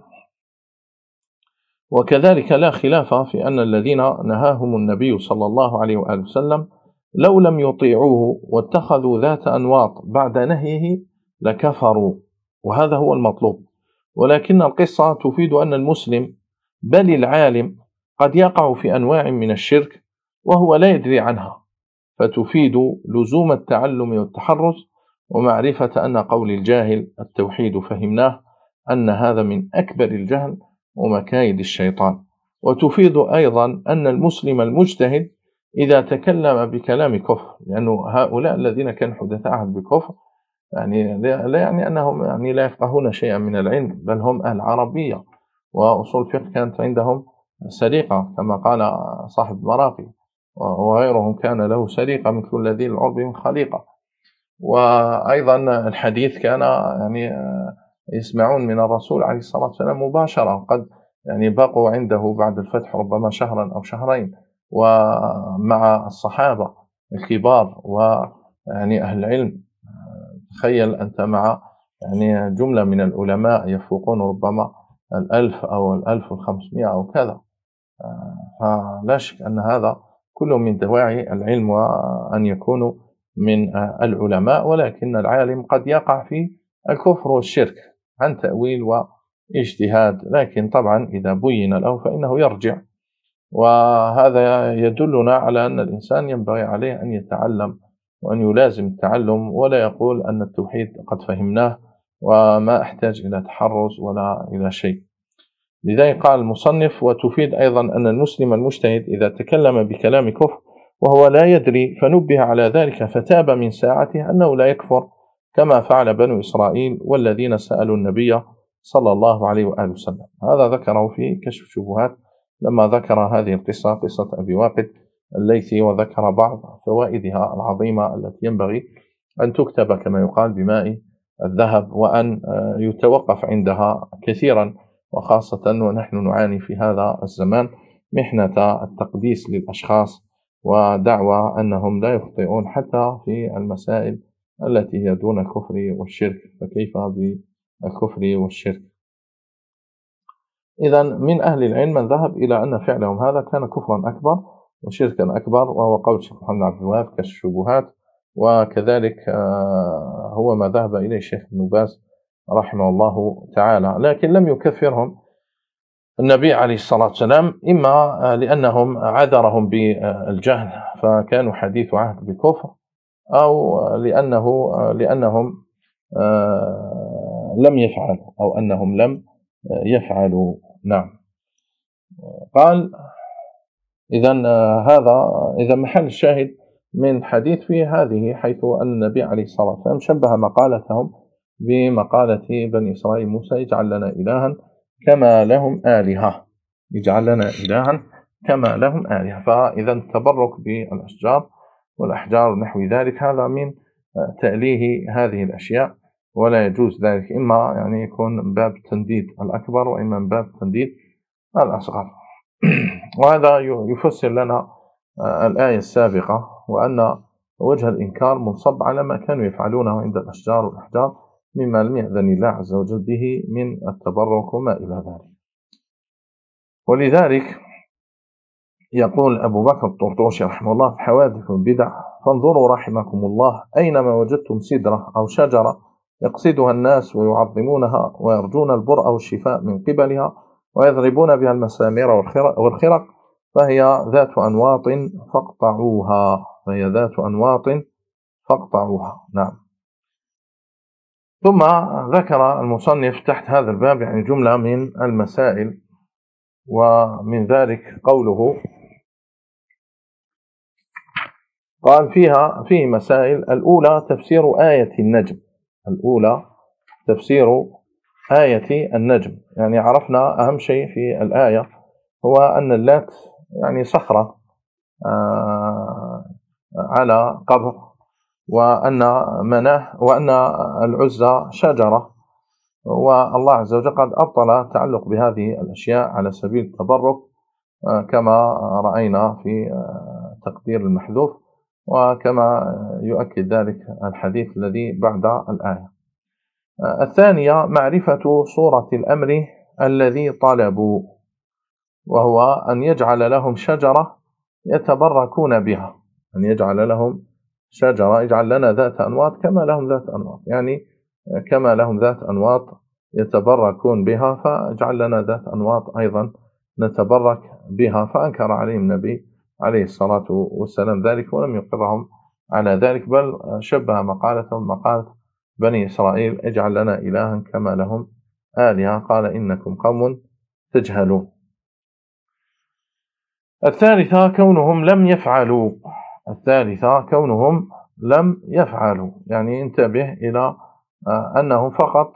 وكذلك لا خلاف في أن الذين نهاهم النبي صلى الله عليه وآله وسلم لو لم يطيعوه واتخذوا ذات أنواط بعد نهيه لكفروا، وهذا هو المطلوب. ولكن القصة تفيد أن المسلم بل العالم قد يقع في أنواع من الشرك وهو لا يدري عنها، فتفيد لزوم التعلم والتحرز ومعرفة أن قول الجاهل التوحيد فهمناه، أن هذا من أكبر الجهل ومكايد الشيطان. وتفيد أيضا أن المسلم المجتهد إذا تكلم بكلام كفر، لأنه هؤلاء الذين كانوا حدثاء عهد بكفر يعني لا يعني أنهم يعني لا يفقهون شيئا من العلم، بل هم أهل عربية وأصول الفقه كانت عندهم سريقة، كما قال صاحب المراقي وغيرهم كان له سريقة مثل الذي العرب من خليقة. وأيضا الحديث كان يعني يسمعون من الرسول عليه الصلاة والسلام مباشرة، قد يعني بقوا عنده بعد الفتح ربما شهرا أو شهرين، ومع الصحابة الكبار ويعني أهل العلم. تخيل أنت مع يعني جملة من العلماء يفوقون ربما 1000 أو 1500 أو كذا، فلا شك أن هذا كله من دواعي العلم وأن يكونوا من العلماء. ولكن العالم قد يقع في الكفر والشرك عن تأويل واجتهاد، لكن طبعا إذا بين له فإنه يرجع. وهذا يدلنا على أن الإنسان ينبغي عليه أن يتعلم وأن يلازم التعلم، ولا يقول أن التوحيد قد فهمناه وما أحتاج إلى تحرز ولا إلى شيء. لذلك قال المصنف: وتفيد أيضا أن المسلم المجتهد إذا تكلم بكلام كفر وهو لا يدري فنبه على ذلك فتاب من ساعته أنه لا يكفر، كما فعل بنو إسرائيل والذين سألوا النبي صلى الله عليه وآله وسلم. هذا ذكره في كشف الشبهات لما ذكر هذه القصة، قصة أبي واقد الليثي، وذكر بعض فوائدها العظيمة التي ينبغي أن تكتب كما يقال بماء الذهب، وأن يتوقف عندها كثيرا، وخاصة ونحن نعاني في هذا الزمان محنة التقديس للأشخاص ودعوى أنهم لا يخطئون حتى في المسائل التي هي دون الكفر والشرك، فكيف بالكفر والشرك؟ إذا من أهل العلم من ذهب إلى أن فعلهم هذا كان كفرا أكبر وشركا أكبر، وهو قول الشيخ محمد عبد الوهاب كشف الشبهات، وكذلك هو ما ذهب إليه الشيخ ابن باز رحمه الله تعالى. لكن لم يكفرهم النبي عليه الصلاة والسلام، إما لأنهم عذرهم بالجهل فكانوا حديث عهد بكفر، أو لأنهم لم يفعلوا، أو أنهم لم يفعلوا. نعم. قال إذا محل الشاهد من حديث في هذه، حيث أن النبي عليه الصلاة والسلام شبه مقالتهم بمقالة بني إسرائيل موسى: اجعل لنا إلها كما لهم آلهة، اجعل لنا إلها كما لهم آلهة. فإذا التبرك بالأشجار والأحجار نحو ذلك هذا من تأليه هذه الأشياء، ولا يجوز ذلك، إما يعني يكون من باب التنديد الأكبر وإما من باب التنديد الأصغر. وهذا يفسر لنا الآية السابقة، وأن وجه الإنكار منصب على ما كانوا يفعلونه عند الأشجار والأحجار مما لم يأذن الله عز وجل به من التبرك وما إلى ذلك. ولذلك يقول أبو بكر الطرطوشي رحمه الله في حوادث البدع: فانظروا رحمكم الله أينما وجدتم سدرة أو شجرة يقصدها الناس ويعظمونها ويرجون البرء والشفاء من قبلها ويضربون بها المسامير والخرق فهي ذات أنواط فاقطعوها، فهي ذات أنواط فاقطعوها. نعم. ثم ذكر المصنف تحت هذا الباب يعني جملة من المسائل، ومن ذلك قوله قال فيه مسائل: الأولى تفسير آية النجم. الأولى تفسير آية النجم، يعني عرفنا أهم شيء في الآية هو أن اللات يعني صخرة على قبر، وأن مناه وأن العزى شجرة، والله عز وجل قد أبطل التعلق بهذه الأشياء على سبيل التبرك كما رأينا في تقدير المحذوف، وكما يؤكد ذلك الحديث الذي بعد الآية. الثانية معرفة صورة الأمر الذي طلبوا، وهو أن يجعل لهم شجرة يتبركون بها، أن يجعل لهم شجرة، يجعل لنا ذات أنواط كما لهم ذات أنواط، يعني كما لهم ذات أنواط يتبركون بها فاجعل لنا ذات أنواط أيضا نتبرك بها. فأنكر عليهم النبي عليه الصلاة والسلام ذلك ولم يقرهم على ذلك، بل شبه مقالتهم مقالة بني إسرائيل: اجعل لنا إلها كما لهم آلهة، قال إنكم قوم تجهلون. الثالثة كونهم لم يفعلوا، يعني انتبه إلى أنهم فقط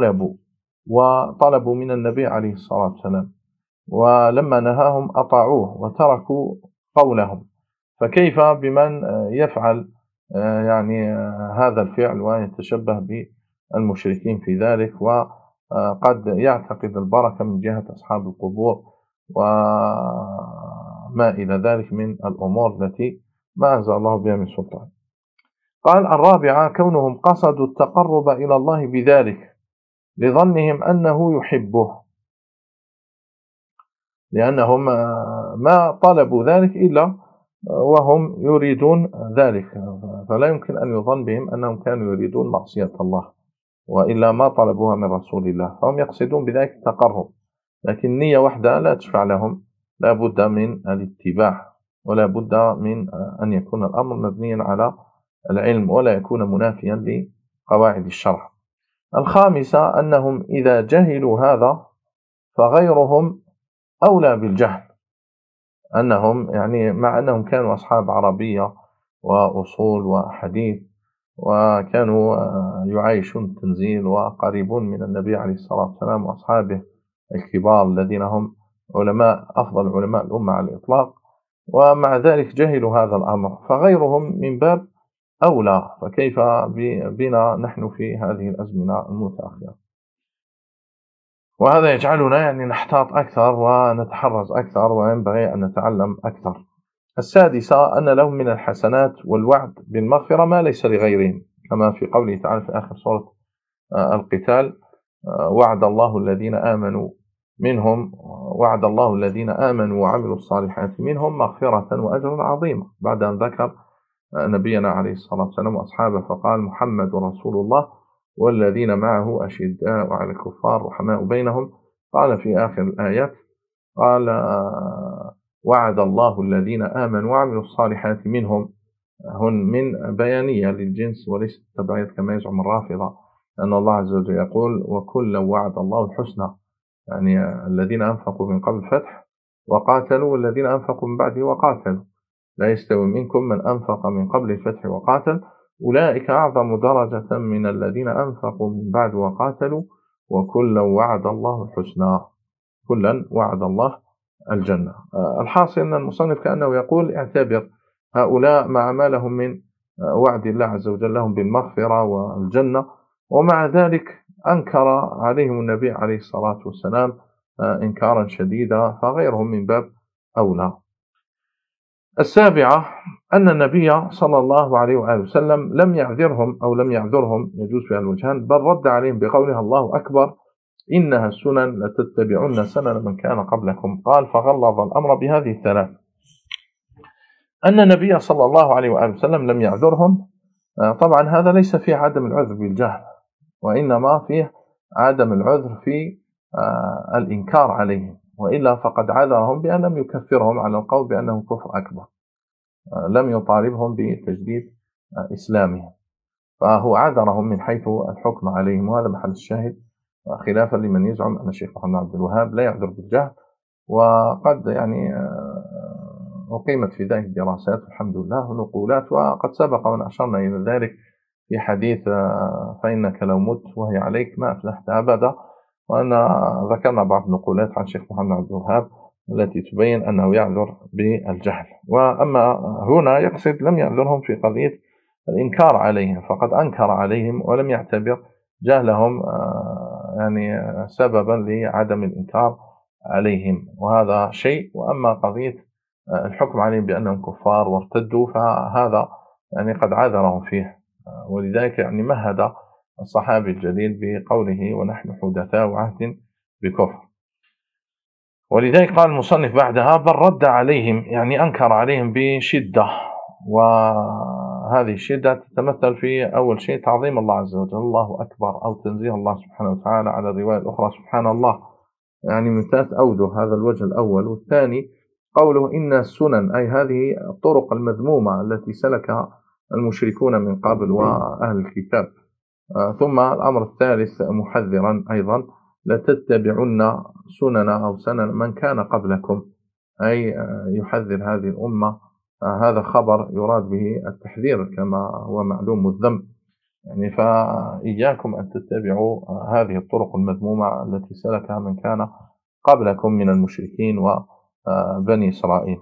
طلبوا من النبي عليه الصلاة والسلام، ولما نهاهم أطاعوه وتركوا قولهم، فكيف بمن يفعل يعني هذا الفعل ويتشبه بالمشركين في ذلك، وقد يعتقد البركة من جهة أصحاب القبور وما إلى ذلك من الأمور التي ما أنزل الله بها من سلطان. قال: الرابعة كونهم قصدوا التقرب إلى الله بذلك لظنهم أنه يحبه، لأنهم ما طلبوا ذلك إلا وهم يريدون ذلك، فلا يمكن أن يظن بهم أنهم كانوا يريدون معصية الله، وإلا ما طلبوها من رسول الله، فهم يقصدون بذلك التقرب، لكن نية واحدة لا تشفع لهم، لا بد من الاتباع، ولا بد من أن يكون الأمر مبنيا على العلم ولا يكون منافيا لقواعد الشرع. الخامسة أنهم إذا جهلوا هذا فغيرهم أولى بالجهل، أنهم يعني مع أنهم كانوا أصحاب عربية وأصول وحديث وكانوا يعيشون التنزيل وقريبون من النبي عليه الصلاة والسلام وأصحابه الكبار الذين هم أفضل علماء الأمة على الإطلاق، ومع ذلك جهلوا هذا الأمر، فغيرهم من باب أولى، فكيف بنا نحن في هذه الأزمنة المتأخرة. وهذا يجعلنا يعني نحتاط أكثر ونتحرز أكثر، وينبغي أن نتعلم أكثر. السادسة أن لهم من الحسنات والوعد بالمغفرة ما ليس لغيرهم، كما في قوله تعالى في آخر سورة القتال: وعد الله الذين آمنوا وعملوا الصالحات منهم مغفرة وأجر عظيما، بعد أن ذكر نبينا عليه الصلاة والسلام وأصحابه فقال: محمد رسول الله والذين معه أشداء على الكفار رحماء بينهم. قال في آخر الآيات قال: وعد الله الذين آمنوا وعملوا الصالحات منهم، هن من بيانية للجنس وليست تبعية كما يزعم الرافضة، أن الله عز وجل يقول: وكلا وعد الله الحسنى، يعني الذين أنفقوا من قبل الفتح وقاتلوا والذين أنفقوا من بعده وقاتلوا، لا يستوي منكم من أنفق من قبل الفتح وقاتل، أولئك أعظم درجة من الذين أنفقوا من بعد وقاتلوا، وكلا وعد الله الحسنى، كلا وعد الله الجنة. الحاصل أن المصنف كأنه يقول: اعتبر هؤلاء مع ما لهم من وعد الله عز وجل لهم بالمغفرة والجنة، ومع ذلك أنكر عليهم النبي عليه الصلاة والسلام إنكارا شديدا، فغيرهم من باب أولى. السابعة أن النبي صلى الله عليه وآله وسلم لم يعذرهم يجوز فيها الوجهان، بل رد عليهم بقولها: الله أكبر إنها السنن لتتبعن سنن من كان قبلكم. قال: فغلظ الأمر بهذه الثلاث. أن النبي صلى الله عليه وآله وسلم لم يعذرهم، طبعا هذا ليس فيه عدم العذر بالجهل، وإنما فيه عدم العذر في الإنكار عليهم، وإلا فقد عذرهم بأن لم يكفرهم على القول بأنه كفر أكبر، لم يطالبهم بتجديد إسلامهم، فهو عذرهم من حيث الحكم عليهم، وهذا محل الشاهد، خلافا لمن يزعم أن الشيخ محمد عبد الوهاب لا يعذر بالجهل. وقد يعني أقيمت في ذلك دراسات الحمد لله ونقولات، وقد سبق وأن أشرنا إلى ذلك في حديث فإنك لو مت وهي عليك ما أفلحت أبدا، وأن ذكرنا بعض النقولات عن الشيخ محمد عبد الوهاب التي تبين أنه يعذر بالجهل. وأما هنا يقصد لم يعذرهم في قضية الإنكار عليهم، فقد أنكر عليهم ولم يعتبر جهلهم يعني سببا لعدم الإنكار عليهم، وهذا شيء. وأما قضية الحكم عليهم بأنهم كفار وارتدوا فهذا يعني قد عذرهم فيه، ولذلك يعني مهد الصحابي الجليل بقوله: ونحن حدثاء عهد بكفر. ولذلك قال المصنف بعدها: بل رد عليهم، يعني أنكر عليهم بشدة، وهذه الشدة تتمثل في أول شيء تعظيم الله عز وجل، الله أكبر، أو تنزيه الله سبحانه وتعالى، على الرواية الأخرى سبحان الله، يعني من ثلاث أوجه، هذا الوجه الأول. والثاني قوله: إن السنن، أي هذه الطرق المذمومة التي سلك المشركون من قبل وأهل الكتاب. ثم الأمر الثالث محذرا أيضا: لتتبعن سنن أو سنن من كان قبلكم، أي يحذر هذه الأمة. هذا خبر يراد به التحذير كما هو معلوم الذم، يعني فإياكم أن تتبعوا هذه الطرق المذمومة التي سلكها من كان قبلكم من المشركين وبني إسرائيل.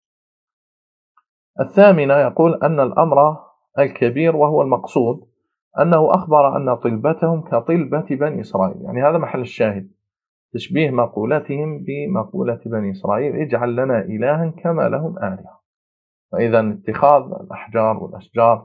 الثامنة يقول أن الأمر الكبير وهو المقصود أنه أخبر أن طلبتهم كطلبة بني إسرائيل، يعني هذا محل الشاهد، تشبيه مقولتهم بمقولة بني إسرائيل: اجعل لنا إلها كما لهم آلهة. فإذا اتخاذ الأحجار والأشجار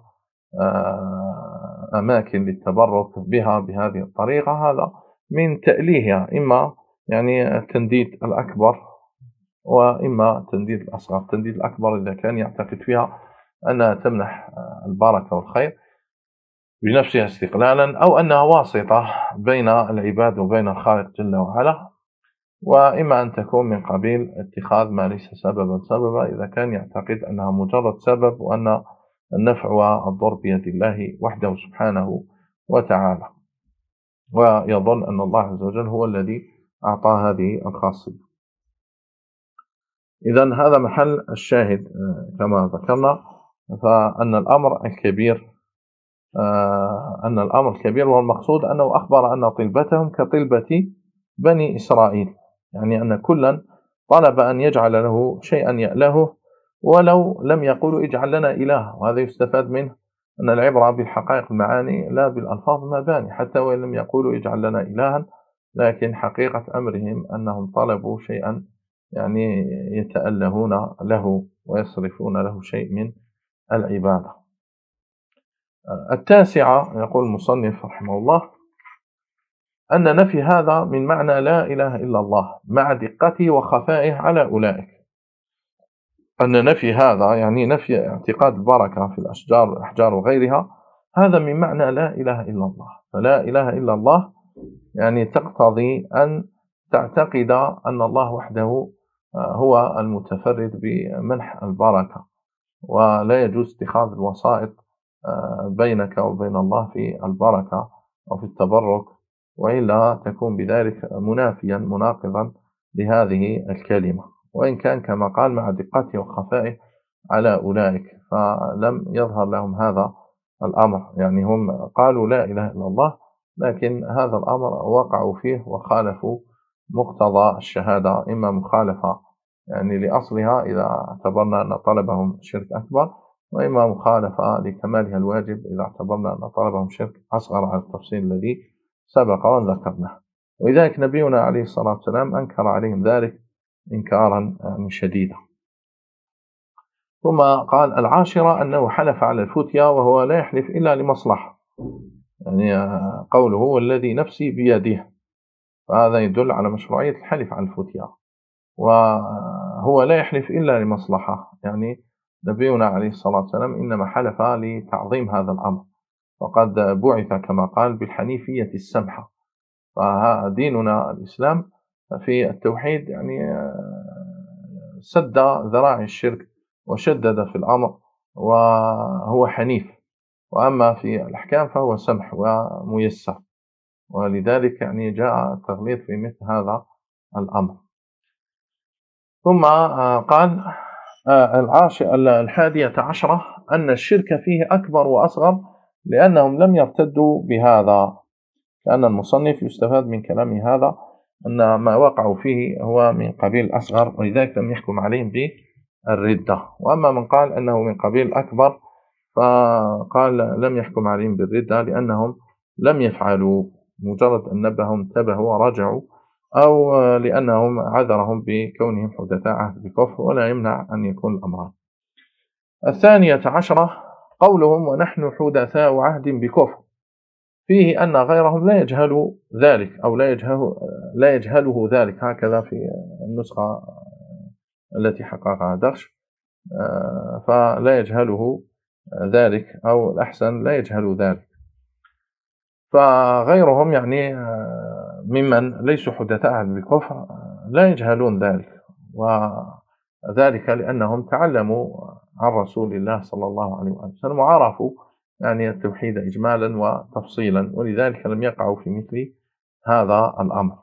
أماكن للتبرك بها بهذه الطريقة هذا من تأليهها، إما يعني التنديد الأكبر وإما التنديد الأصغر. التنديد الأكبر إذا كان يعتقد فيها أنها تمنح البركة والخير بنفسها استقلالا، أو أنها واسطة بين العباد وبين الخالق جل وعلا، وإما أن تكون من قبيل اتخاذ ما ليس سببا إذا كان يعتقد أنها مجرد سبب، وأن النفع والضر بيد الله وحده سبحانه وتعالى، ويظن أن الله عز وجل هو الذي أعطى هذه الخاصية. إذن هذا محل الشاهد كما ذكرنا، فأن الأمر الكبير والمقصود أنه أخبر أن طلبتهم كطلبة بني إسرائيل، يعني أن كلا طلب أن يجعل له شيئا يألهه ولو لم يقولوا اجعل لنا إله. وهذا يستفاد منه أن العبرة بالحقائق المعاني لا بالألفاظ المباني، حتى وإن لم يقولوا اجعل لنا إلها لكن حقيقة أمرهم أنهم طلبوا شيئا يعني يتألهون له ويصرفون له شيء من العبادة. التاسعة يقول المصنف رحمه الله أن نفي هذا من معنى لا إله إلا الله مع دقته وخفائه على أولئك. أن نفي هذا يعني نفي اعتقاد البركة في الأشجار والأحجار وغيرها، هذا من معنى لا إله إلا الله. فلا إله إلا الله يعني تقتضي أن تعتقد أن الله وحده هو المتفرد بمنح البركة، ولا يجوز اتخاذ الوسائط بينك وبين الله في البركة أو في التبرك، وإلا تكون بذلك منافيا مناقضا لهذه الكلمة، وإن كان كما قال مع دقته وخفائه على أولئك، فلم يظهر لهم هذا الأمر. يعني هم قالوا لا إله إلا الله، لكن هذا الأمر وقعوا فيه وخالفوا مقتضى الشهادة، إما مخالفة يعني لأصلها إذا اعتبرنا أن طلبهم شرك أكبر، وإما مخالفة لكمالها الواجب إذا اعتبرنا أن طلبهم شرك أصغر على التفصيل الذي سبق وذكرناه. ولذلك نبينا عليه الصلاة والسلام أنكر عليهم ذلك إنكارا شديدا. ثم قال العاشرة أنه حلف على الفتيا وهو لا يحلف إلا لمصلحة، يعني قوله والذي نفسي بيده، فهذا يدل على مشروعية الحلف على الفتيا، وهو لا يحلف إلا لمصلحة. يعني نبينا عليه الصلاة والسلام إنما حلف لتعظيم هذا الأمر، وقد بعث كما قال بالحنيفية السمحة. فديننا الإسلام في التوحيد يعني سد ذراع الشرك وشدد في الأمر، وهو حنيف، وأما في الأحكام فهو سمح وميسر، ولذلك يعني جاء التغليظ في مثل هذا الأمر. ثم قال الحادية عشرة أن الشرك فيه أكبر وأصغر لأنهم لم يرتدوا بهذا. لأن المصنف يستفاد من كلام هذا أن ما وقعوا فيه هو من قبيل الأصغر، ولذلك لم يحكم عليهم بالردة. وأما من قال أنه من قبيل الأكبر فقال لم يحكم عليهم بالردة لأنهم لم يفعلوا، مجرد أن نبههم انتبهوا ورجعوا، أو لأنهم عذرهم بكونهم حدثاء عهد بكفر، ولا يمنع أن يكون الأمران. الثانية عشرة قولهم ونحن حدثاء عهد بكفر، فيه أن غيرهم لا يجهل ذلك أو لا يجهله ذلك، هكذا في النسخة التي حققها دخش، فلا يجهله ذلك، أو الأحسن لا يجهل ذلك. فغيرهم يعني ممن ليسوا حدثاء بالكفر لا يجهلون ذلك، وذلك لأنهم تعلموا عن رسول الله صلى الله عليه وسلم وعرفوا يعني التوحيد إجمالا وتفصيلا، ولذلك لم يقعوا في مثل هذا الأمر.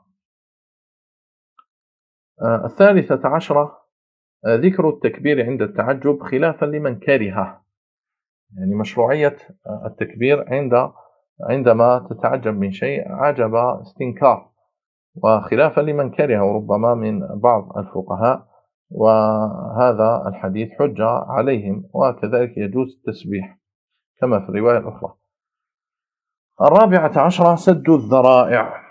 الثالثة عشرة ذكر التكبير عند التعجب خلافا لمن كرهه، يعني مشروعية التكبير عندما تتعجب من شيء عجب استنكار، وخلافا لمن كره ربما من بعض الفقهاء، وهذا الحديث حجة عليهم، وكذلك يجوز التسبيح كما في الرواية الأخرى. الرابعة عشرة سد الذرائع،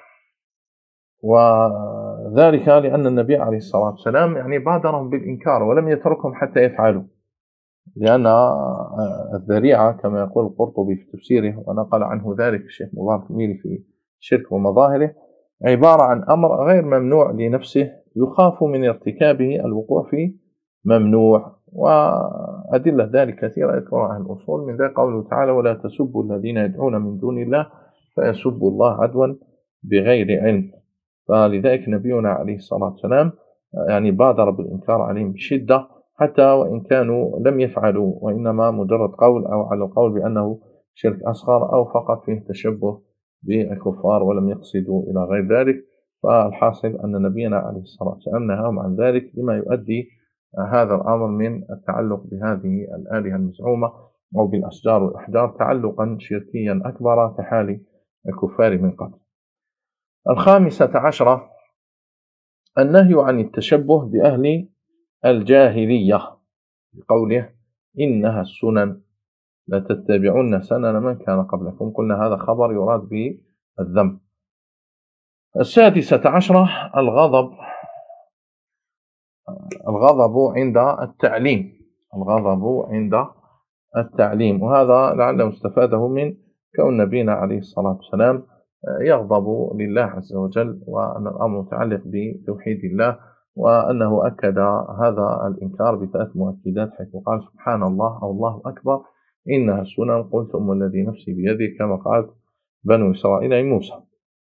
وذلك لأن النبي عليه الصلاة والسلام يعني بادرهم بالإنكار ولم يتركهم حتى يفعلوا، لأن الذريعة كما يقول القرطبي في تفسيره ونقل عنه ذلك الشيخ مبارك الميري في شرك ومظاهره، عبارة عن أمر غير ممنوع لنفسه يخاف من ارتكابه الوقوع في ممنوع، وأدلة ذلك كثيرة يذكرها أهل الأصول، من ذلك قوله تعالى ولا تسبوا الذين يدعون من دون الله فيسبوا الله عدوا بغير علم. فلذلك نبينا عليه الصلاة والسلام يعني بادر بالإنكار عليهم بشدة، حتى وإن كانوا لم يفعلوا، وإنما مجرد قول أو على القول بأنه شرك أصغر أو فقط فيه تشبه بالكفار ولم يقصدوا إلى غير ذلك. فالحاصل أن نبينا عليه الصلاة والسلام نهاهم عن ذلك لما يؤدي هذا الأمر من التعلق بهذه الآلهة المزعومة أو بالأشجار والأحجار تعلقا شركيا أكبر كحال الكفار من قبل. الخامسة عشرة النهي عن التشبه بأهل الجاهلية بقوله إنها السنن لا تتبعون سنن من كان قبلكم، قلنا هذا خبر يراد به الذم. السادسة عشرة الغضب عند التعليم. الغضب عند التعليم، وهذا لعله استفاده من كون نبينا عليه الصلاة والسلام يغضب لله عز وجل، وأن الأمر متعلق بتوحيد الله، وأنه أكد هذا الإنكار بثلاث مؤكدات، حيث قال سبحان الله أو الله أكبر إنها السنن، قلت أم الذي نفسي بيده، كما قالت بنو إسرائيل موسى.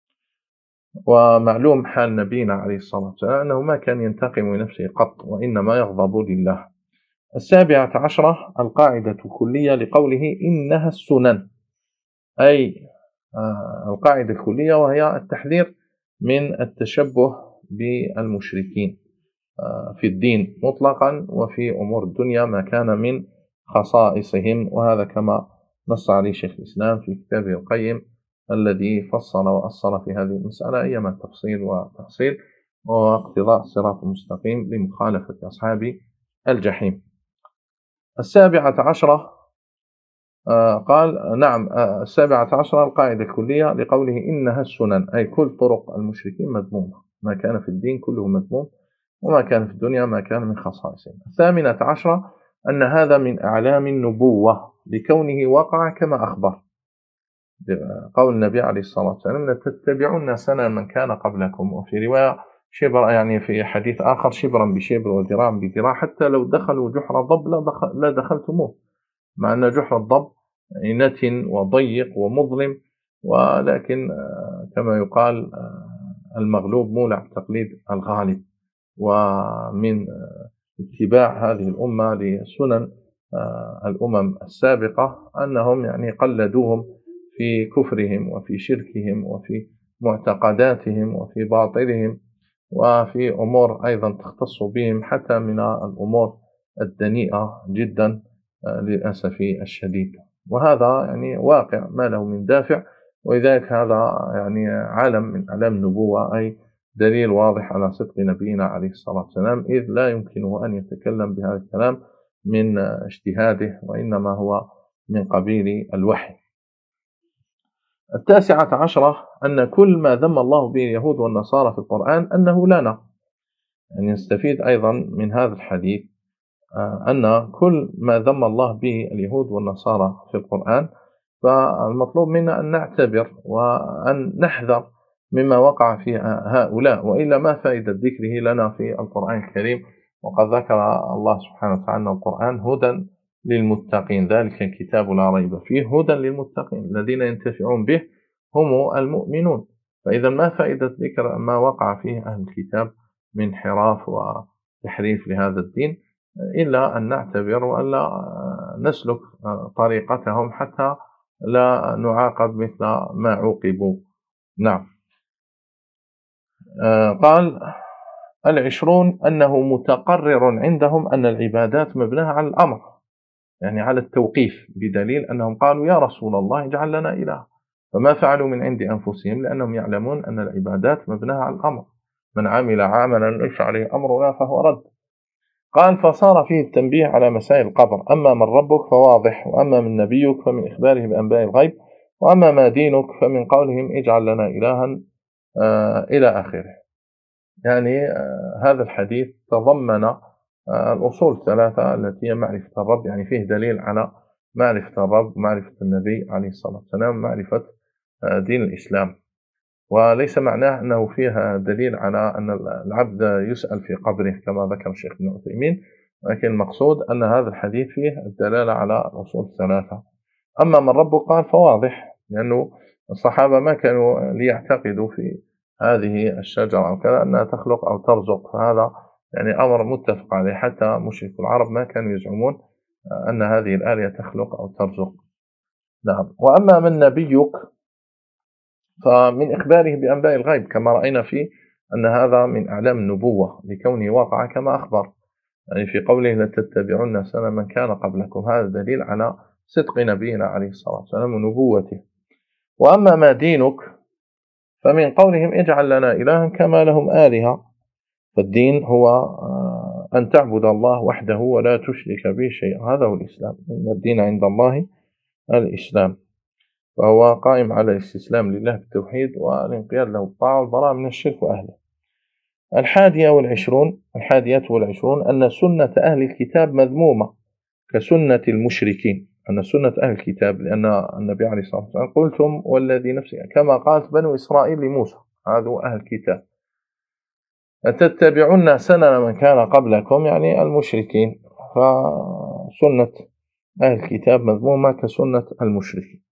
ومعلوم حال نبينا عليه الصلاة والسلام أنه ما كان ينتقم لنفسه قط، وإنما يغضب لله. السابعة عشرة القاعدة الكلية لقوله إنها السنن، أي القاعدة الكلية، وهي التحذير من التشبه بالمشركين في الدين مطلقا وفي أمور الدنيا ما كان من خصائصهم، وهذا كما نص عليه شيخ الإسلام في كتابه القيم الذي فصل وأصل في هذه المسألة أيما تفصيل وتفصيل، واقتضاء الصراط المستقيم لمخالفة أصحاب الجحيم. السابعة عشرة قال نعم، السابعة عشرة القاعدة الكلية لقوله إنها السنن، أي كل طرق المشركين مذمومة، ما كان في الدين كله مذموم، وما كان في الدنيا ما كان من خصائصهم. الثامنة عشرة أن هذا من أعلام النبوة لكونه وقع كما أخبر، قول النبي عليه الصلاة والسلام لتتبعون سنن من كان قبلكم، وفي رواية شبر، يعني في حديث آخر شبرا بشبر وذراعا بذراع، حتى لو دخلوا جحر ضب لا دخلتموه، مع أن جحر الضب نتن وضيق ومظلم، ولكن كما يقال المغلوب مولع تقليد الغالب. ومن اتباع هذه الأمة لسنن الأمم السابقة أنهم يعني قلدوهم في كفرهم وفي شركهم وفي معتقداتهم وفي باطلهم وفي أمور أيضا تختص بهم، حتى من الأمور الدنيئة جدا للأسف الشديد. وهذا يعني واقع ما له من دافع، ولذلك هذا يعني عالم من أعلام النبوة، أي دليل واضح على صدق نبينا عليه الصلاة والسلام، إذ لا يمكنه أن يتكلم بهذا الكلام من اجتهاده، وإنما هو من قبيل الوحي. التاسعة عشرة أن كل ما ذم الله به اليهود والنصارى في القرآن أنه لنا، يعني نستفيد أيضا من هذا الحديث أن كل ما ذم الله به اليهود والنصارى في القرآن فالمطلوب منا أن نعتبر وأن نحذر مما وقع في هؤلاء، وإلا ما فائدة ذكره لنا في القرآن الكريم؟ وقد ذكر الله سبحانه وتعالى القرآن هدى للمتقين، ذلك الكتاب لا ريب فيه هدى للمتقين الذين ينتفعون به هم المؤمنون. فإذا ما فائدة ذكر ما وقع فيه أهل الكتاب من حراف وتحريف لهذا الدين، إلا أن نعتبر وألا نسلك طريقتهم حتى لا نعاقب مثل ما عوقبوا. نعم. قال 20 أنه متقرر عندهم أن العبادات مبناها على الأمر، يعني على التوقيف، بدليل أنهم قالوا يا رسول الله اجعل لنا إله، فما فعلوا من عند أنفسهم، لأنهم يعلمون أن العبادات مبناها على الأمر، من عمل عملا ليس عليه أمرنا فهو رد. قال فصار فيه التنبيه على مسائل القبر، أما من ربك فواضح، وأما من نبيك فمن إخباره بأنباء الغيب، وأما ما دينك فمن قولهم اجعل لنا إلها إلى آخره. يعني هذا الحديث تضمن الأصول الثلاثة التي هي معرفة الرب، يعني فيه دليل على معرفة الرب ومعرفة النبي عليه الصلاة والسلام، معرفة دين الإسلام، وليس معناه أنه فيها دليل على أن العبد يسأل في قبره كما ذكر الشيخ ابن عثيمين، لكن المقصود أن هذا الحديث فيه الدلالة على الأصول الثلاثة. أما من ربك قال فواضح، لأنه الصحابة ما كانوا ليعتقدوا في هذه الشجرة أو كذا أنها تخلق أو ترزق، فهذا يعني أمر متفق عليه، حتى مشرك العرب ما كانوا يزعمون أن هذه الآلية تخلق أو ترزق. نعم. وأما من نبيك فمن إخباره بأنباء الغيب، كما رأينا فيه أن هذا من أعلام النبوة لكونه وقع كما أخبر، يعني في قوله لتتبعون سنن من كان قبلكم، هذا دليل على صدق نبينا عليه الصلاة والسلام ونبوته. وأما ما دينك فمن قولهم اجعل لنا إلها كما لهم آلهة، فالدين هو أن تعبد الله وحده ولا تشرك به شيئا، هذا هو الإسلام، إن الدين عند الله الإسلام. فهو قائم على الاستسلام لله بالتوحيد والانقياد له بالطاعة والبراءة من الشرك وأهله. 21 أن سنة أهل الكتاب مذمومة كسنة المشركين. أن سنة أهل الكتاب، لأن النبي عليه الصلاة والسلام قلتم والذي نفسي كما قالت بنو إسرائيل لموسى، هذا أهل الكتاب، تتبعون سنن من كان قبلكم، يعني المشركين. فسنة أهل الكتاب مذمومة كسنة المشركين.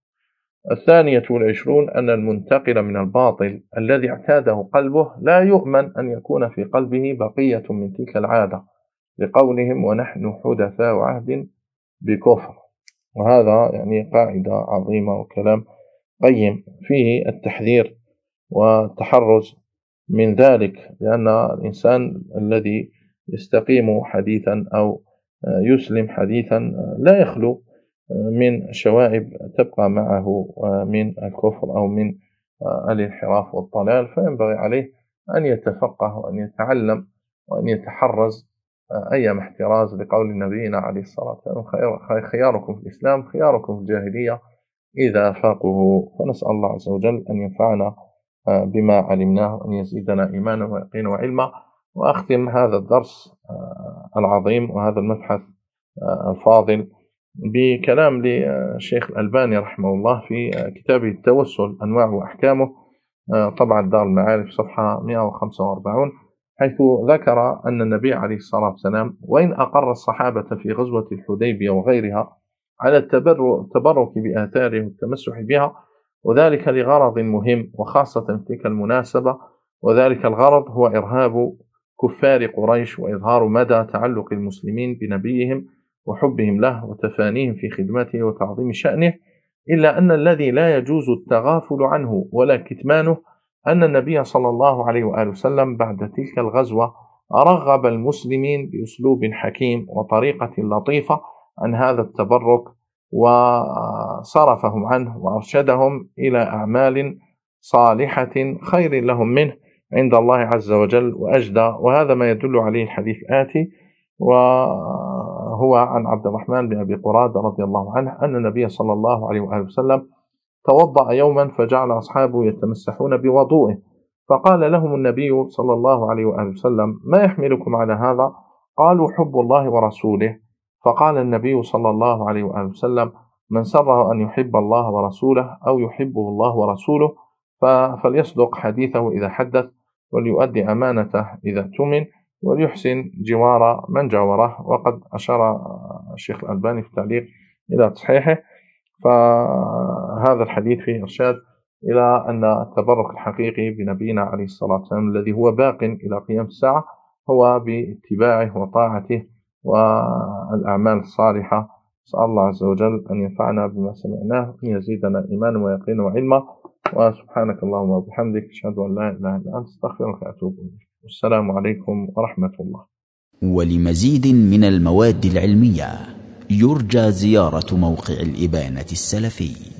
22 أن المنتقل من الباطل الذي اعتاده قلبه لا يؤمن أن يكون في قلبه بقية من تلك العادة، لقولهم ونحن حدثاء عهد بكفر. وهذا يعني قاعدة عظيمة وكلام قيم فيه التحذير والتحرز من ذلك، لأن الإنسان الذي يستقيم حديثا أو يسلم حديثا لا يخلو من شوائب تبقى معه من الكفر أو من الانحراف والضلال، فينبغي عليه أن يتفقه وأن يتعلم وأن يتحرز أيما احتراز، لقول نبينا عليه الصلاة والسلام خياركم في الإسلام خياركم في الجاهلية إذا فاقه. فنسأل الله عز وجل أن ينفعنا بما علمناه وأن يزيدنا إيمانا ويقينا وعلما. وأختم هذا الدرس العظيم وهذا المبحث الفاضل بكلام للشيخ الألباني رحمه الله في كتابه التوسل أنواع وأحكامه، طبعا دار المعارف صفحة 145، حيث ذكر أن النبي عليه الصلاة والسلام وإن أقر الصحابة في غزوة الحديبية وغيرها على التبرك بآثاره والتمسح بها، وذلك لغرض مهم وخاصة في تلك المناسبة، وذلك الغرض هو إرهاب كفار قريش وإظهار مدى تعلق المسلمين بنبيهم وحبهم له وتفانيهم في خدمته وتعظيم شأنه، إلا أن الذي لا يجوز التغافل عنه ولا كتمانه أن النبي صلى الله عليه وآله وسلم بعد تلك الغزوة رغب المسلمين بأسلوب حكيم وطريقة لطيفة عن هذا التبرك، وصرفهم عنه وأرشدهم إلى أعمال صالحة خير لهم منه عند الله عز وجل وأجدى. وهذا ما يدل عليه الحديث آتي، وهو عن عبد الرحمن بن أبي قرادة رضي الله عنه أن النبي صلى الله عليه وآله وسلم توضأ يوما فجعل أصحابه يتمسحون بوضوئه، فقال لهم النبي صلى الله عليه وآله وسلم ما يحملكم على هذا؟ قالوا حب الله ورسوله. فقال النبي صلى الله عليه وآله وسلم من سره أن يحب الله ورسوله أو يحبه الله ورسوله فليصدق حديثه إذا حدث، وليؤدي أمانته إذا اؤتمن، وليحسن جوار من جاوره. وقد أشار الشيخ الألباني في التعليق إلى تصحيحه. فهذا الحديث فيه إرشاد إلى أن التبرك الحقيقي بنبينا عليه الصلاة والسلام الذي هو باق إلى قيام الساعة هو باتباعه وطاعته والأعمال الصالحة. أسأل الله عز وجل أن ينفعنا بما سمعناه وأن يزيدنا إيمانا ويقينا وعلما. وسبحانك اللهم وبحمدك أشهد أن لا إله إلا أنت أستغفرك وأتوب إليك. والسلام عليكم ورحمة الله. ولمزيد من المواد العلمية يرجى زيارة موقع الإبانة السلفي.